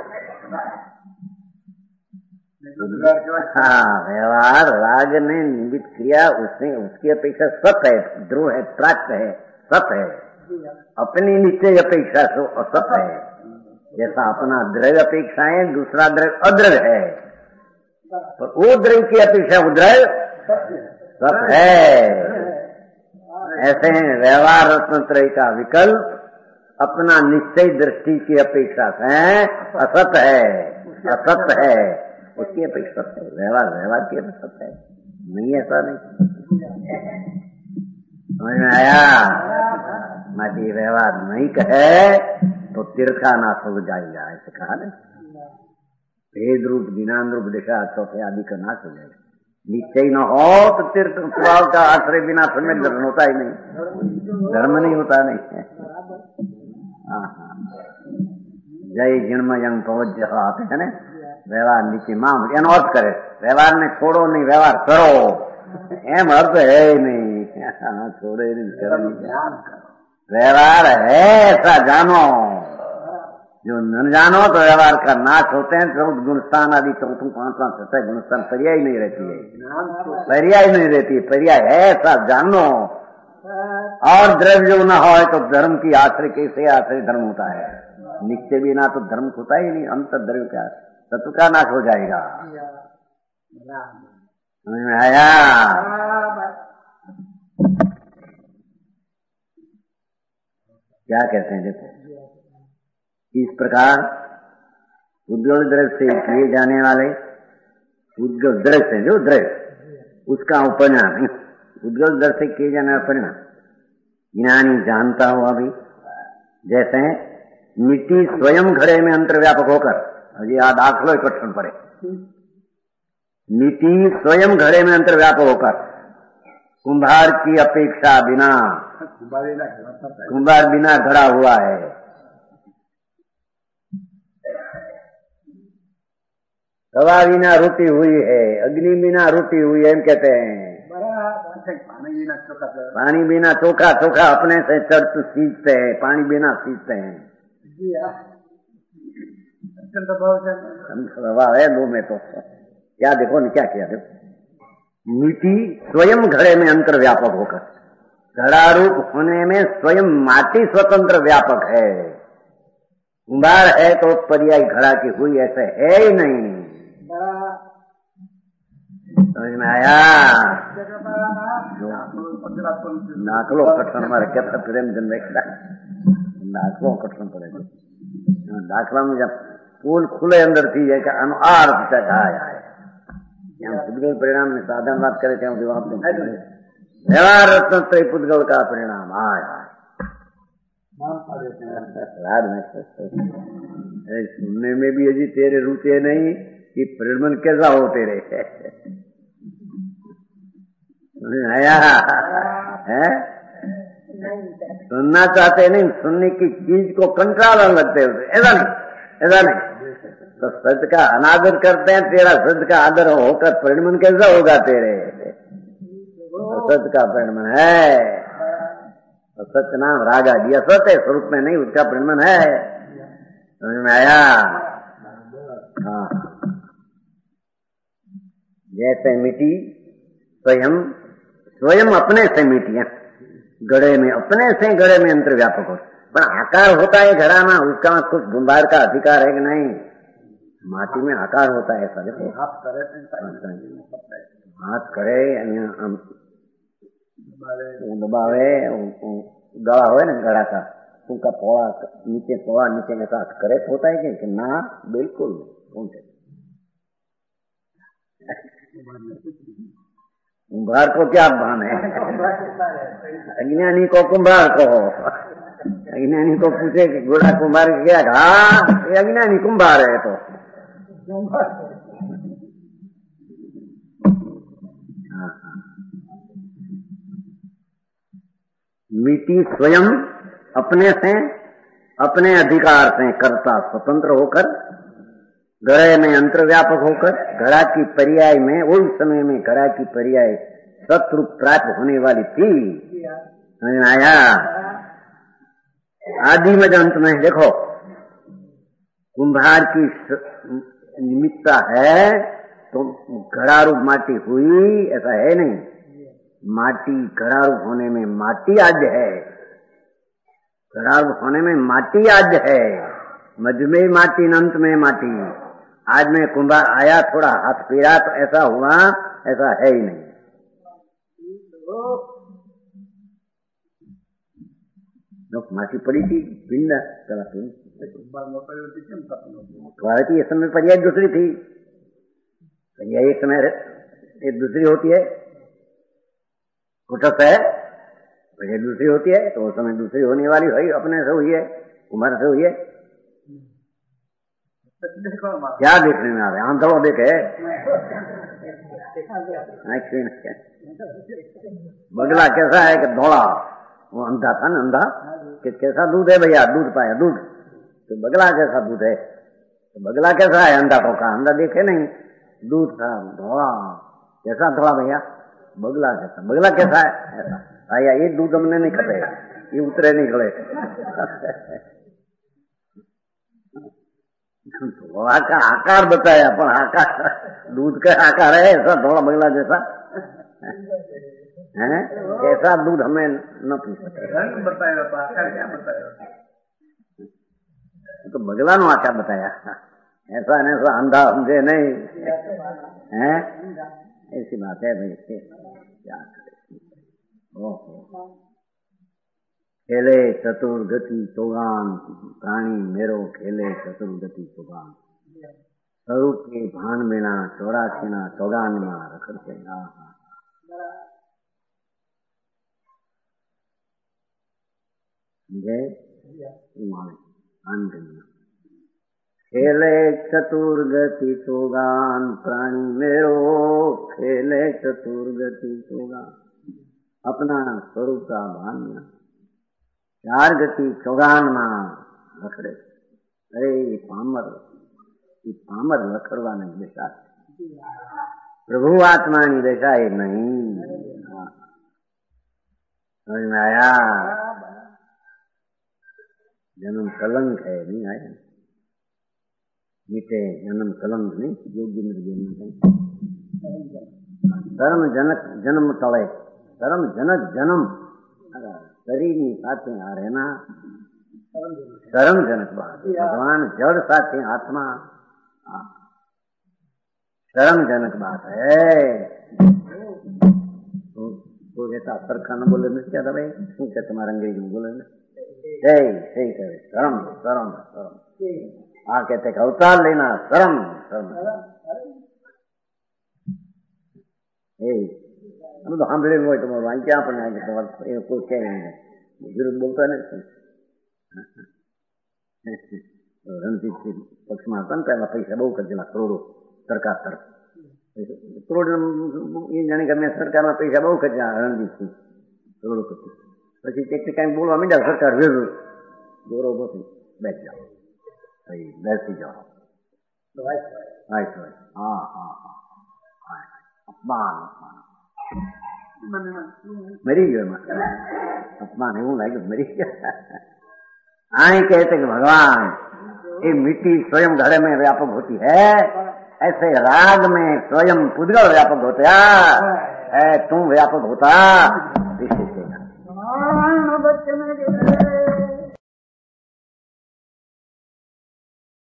B: हाँ, व्यवहार राग ने निमित्त क्रिया उसने उसकी अपेक्षा सत्य है, ध्रुव है, प्राप्त है, सत्य है। अपनी निश्चय अपेक्षा तो असत्य है। जैसा अपना द्रव्य अपेक्षा है, दूसरा द्रव्य अद्रव्य है, पर वो द्रव्य की अपेक्षा उद्रव्य सत्य है। ऐसे व्यवहार रत्नत्रय का विकल्प अपना निश्चय दृष्टि की अपेक्षा से असत है, असत है, उसकी अपेक्षा है। व्यवहार की अपेक्षा है, नहीं ऐसा नहीं। समझ में आया? माटी व्यवहार नहीं कहे तो तिरखा नाश हो जाएगा, ऐसे कहा ना। भेद रूप ज्ञान रूप दिशा चौथे आदि का नाश हो जाएगा। निश्चय न हो तो तीर्थ स्वभाव का आश्रय बिना समय धर्म होता ही नहीं, धर्म नहीं होता नहीं। जय जिणमयंग पवज्य आते है ना, व्यवहार नीचे माम एनो अर्थ करे, व्यवहार ने छोड़ो नहीं व्यवहार करो, एम अर्थ है नहीं। छोड़े नहीं करो, व्यवहार है ऐसा जानो। जो न जानो तो व्यवहार का नाश होते हैं। चौथ गुणस्थान आदि चौथों पांचवा छठा गुणस्थान पर्याय नहीं रहती है, पर्याय नहीं रहती है, पर्याय है ऐसा जानो। और द्रव्य जो न हो तो धर्म की आश्रय कैसे आश्रय धर्म होता है। निश्चय भी ना तो धर्म होता ही नहीं, अंतर द्रव्य का तत्व का नाश हो जाएगा। समझ में आया? क्या कहते हैं देखो, इस प्रकार उद्गल द्रव्य से किए जाने वाले उद्गल द्रव्य से जो द्रव्य उसका उपरिणाम, उद्गल द्रव्य से किए जाने वाला परिणाम ज्ञानी जानता हुआ भी। जैसे मिट्टी स्वयं घड़े में अंतर्व्यापक होकर, अभी यहाँ दाखलो इकट्ठन पड़े, मिट्टी स्वयं घड़े में अंतर्व्यापक होकर कुंभार की अपेक्षा बिना, कुंभार बिना घड़ा हुआ है। हवा बिना रोटी हुई है, अग्नि बिना रोटी हुई है, एम कहते हैं। पानी बिना चोखा, चोखा अपने से चढ़ सींचते हैं, पानी बिना सींचते हैं। स्वभाव है दो में तो क्या देखो न क्या किया देखो। मिट्टी स्वयं घड़े में अंतर व्यापक होकर घड़ा रूप होने में स्वयं माटी स्वतंत्र व्यापक है। कुंभार है तो पर्याय घड़ा की हुई, ऐसे है ही नहीं। समझ में आया? नाकलो कठन हमारे क्या प्रेम जन नाकलो कठन पड़े दाखला में जब फूल खुले अंदर थी है क्या अनुआर्थ तक आया है। परिणाम में साधन बात करे थे व्यवहार रत्न त्रय पुद्गल का परिणाम आय सुनने में भी अजी तेरे रुचे नहीं कि परिणमन कैसा हो तेरे आया है सुनना चाहते नहीं, सुनने की चीज को कंटाला लगते होते, ऐसा नहीं तो सच का अनादर करते हैं। तेरा सच का आदर होकर परिणमन कैसा होगा तेरे? तो सच का परिणमन है तो सच नाम रागा दिया सत है, स्वरूप में नहीं, उसका परिणमन है। समझ में आया? हाँ, जैसे मिट्टी स्वयं अपने से मिट्टी है, गड़े में अपने से गड़े में अंतर व्यापक हो, पर आकार होता है घड़ा में, उसका कुछ गुंबार का अधिकार है कि नहीं? माटी में आकार होता है। ऐसा देखो हाथ करे दबावे गड़ा हो ना, गड़ा का उनका पोड़ा नीचे ऐसा करे होता है कि ना? बिल्कुल कौन से कुंभार को क्या भान है? अज्ञानी को कुंभार कहो। अज्ञानी को पूछे कि गोड़ा कुंभार क्या? हाँ, ये अज्ञानी कुंभार है। तो मिट्टी स्वयं अपने से, अपने अधिकार से करता स्वतंत्र होकर, घड़े में अंतर्व्यापक होकर, घड़ा की पर्याय में उस समय में घड़ा की पर्याय सतरूप प्राप्त होने वाली थी। समझ में आया? आदि में अंत में देखो, कुंभार की निमित्ता है तो घड़ा रूप माटी हुई, ऐसा है नहीं। माटी घड़ा रूप होने में माटी आज है, घड़ा रूप होने में माटी आज है, मध्य में माटी, अंत में माटी। आज में कुंभार आया, थोड़ा हाथ फेरा तो ऐसा हुआ, ऐसा है ही नहीं। माटी पड़ी थी पिंड क्वालिटी इस समय पर्याय दूसरी थी, पर्याय एक समय एक दूसरी होती है, कुटस्थ है पर्याय दूसरी होती है, तो उस समय दूसरी होने वाली है, अपने से हुई है, कुमार से हुई है। क्या देखने में आ रहा है? आंधो देखे बगला कैसा है कि धोड़ा, वो अंधा था ना, अंधा कि कैसा दूध है भैया, दूध पाया दूध, तो बगला कैसा दूध है? तो बगला कैसा है? अंधा को कहा, अंधा देखे नहीं, दूध था धोड़ा, कैसा धोड़ा भैया? बगला कैसा? बगला कैसा है? ऐसा आया, ये दूध हमने नहीं खटे, ये उतरे नहीं खड़े। धोड़ा का आकार बताया, पर आकार दूध का आकार है ऐसा, थोड़ा बगला जैसा है, ऐसा दूध हमें न पी सकते।
A: बताया तो आकार क्या बताया?
B: तो बगला नो आकार बताया, ऐसा नहीं ऐसा अंधा समझे नहीं है, ऐसी बात है भाई। क्या करे? ओहो, खेले चतुर्गति चौगान प्राणी मेरो, खेले चतुर्गति चौगान स्वरूप के भान में ना 84 ना चौगान में रखते ना। खेले चतुर्गति चौगान प्राणी मेरो, खेले चतुर्गति चौगान, अपना स्वरूप का भान में 4 गति चौगान में रखड़े। अरे ये पामर रखड़वा नहीं बेटा, प्रभु आत्मा नहीं देखा ये नहीं। समझ में आया? जन्म कलंक है, नहीं आया? मिटे जन्म कलंक नहीं, योग्य धर्म जनक जन्म तले, धर्म जनक जन्म शरीर साथे आ रहना शर्मजनक बात। भगवान जड़ साथे आत्मा शर्मजनक बात है। तो जैसा सरखा न बोले क्या दबाई શું કે તમારા અંગ્રેજી में बोले सही करे शर्म शर्म शर्म। हाँ कहते अवतार लेना शर्म शर्म। हम तो સાંભળે હોય તો વાંચ ક્યાં પણ કોઈ કહે નહીં, વિરોધ બોલતા નથી. રણજીત પક્ષમાં હતા ને પહેલા પૈસા બહુ ખર્ચેલા, કરોડો સરકાર તરફ કરોડ એ જાણે કે મેં સરકારના પૈસા બહુ ખર્ચા રણજીતસિંહ કરોડો ખર્ચે. પછી એક કાંઈ બોલવા માંડ્યા સરકાર વેરું ગૌરવ નથી બેસી જાઓ ભાઈ બેસી જાઓ. હા હા હા અપમાન અપમાન मरी गयो अपमान એવું લાગ્યું मरी गया. आई कहते कि भगवान ये मिट्टी स्वयं घड़े में व्यापक होती है, ऐसे राग में स्वयं पुद्गल व्यापक होता है, तुम व्यापक होता.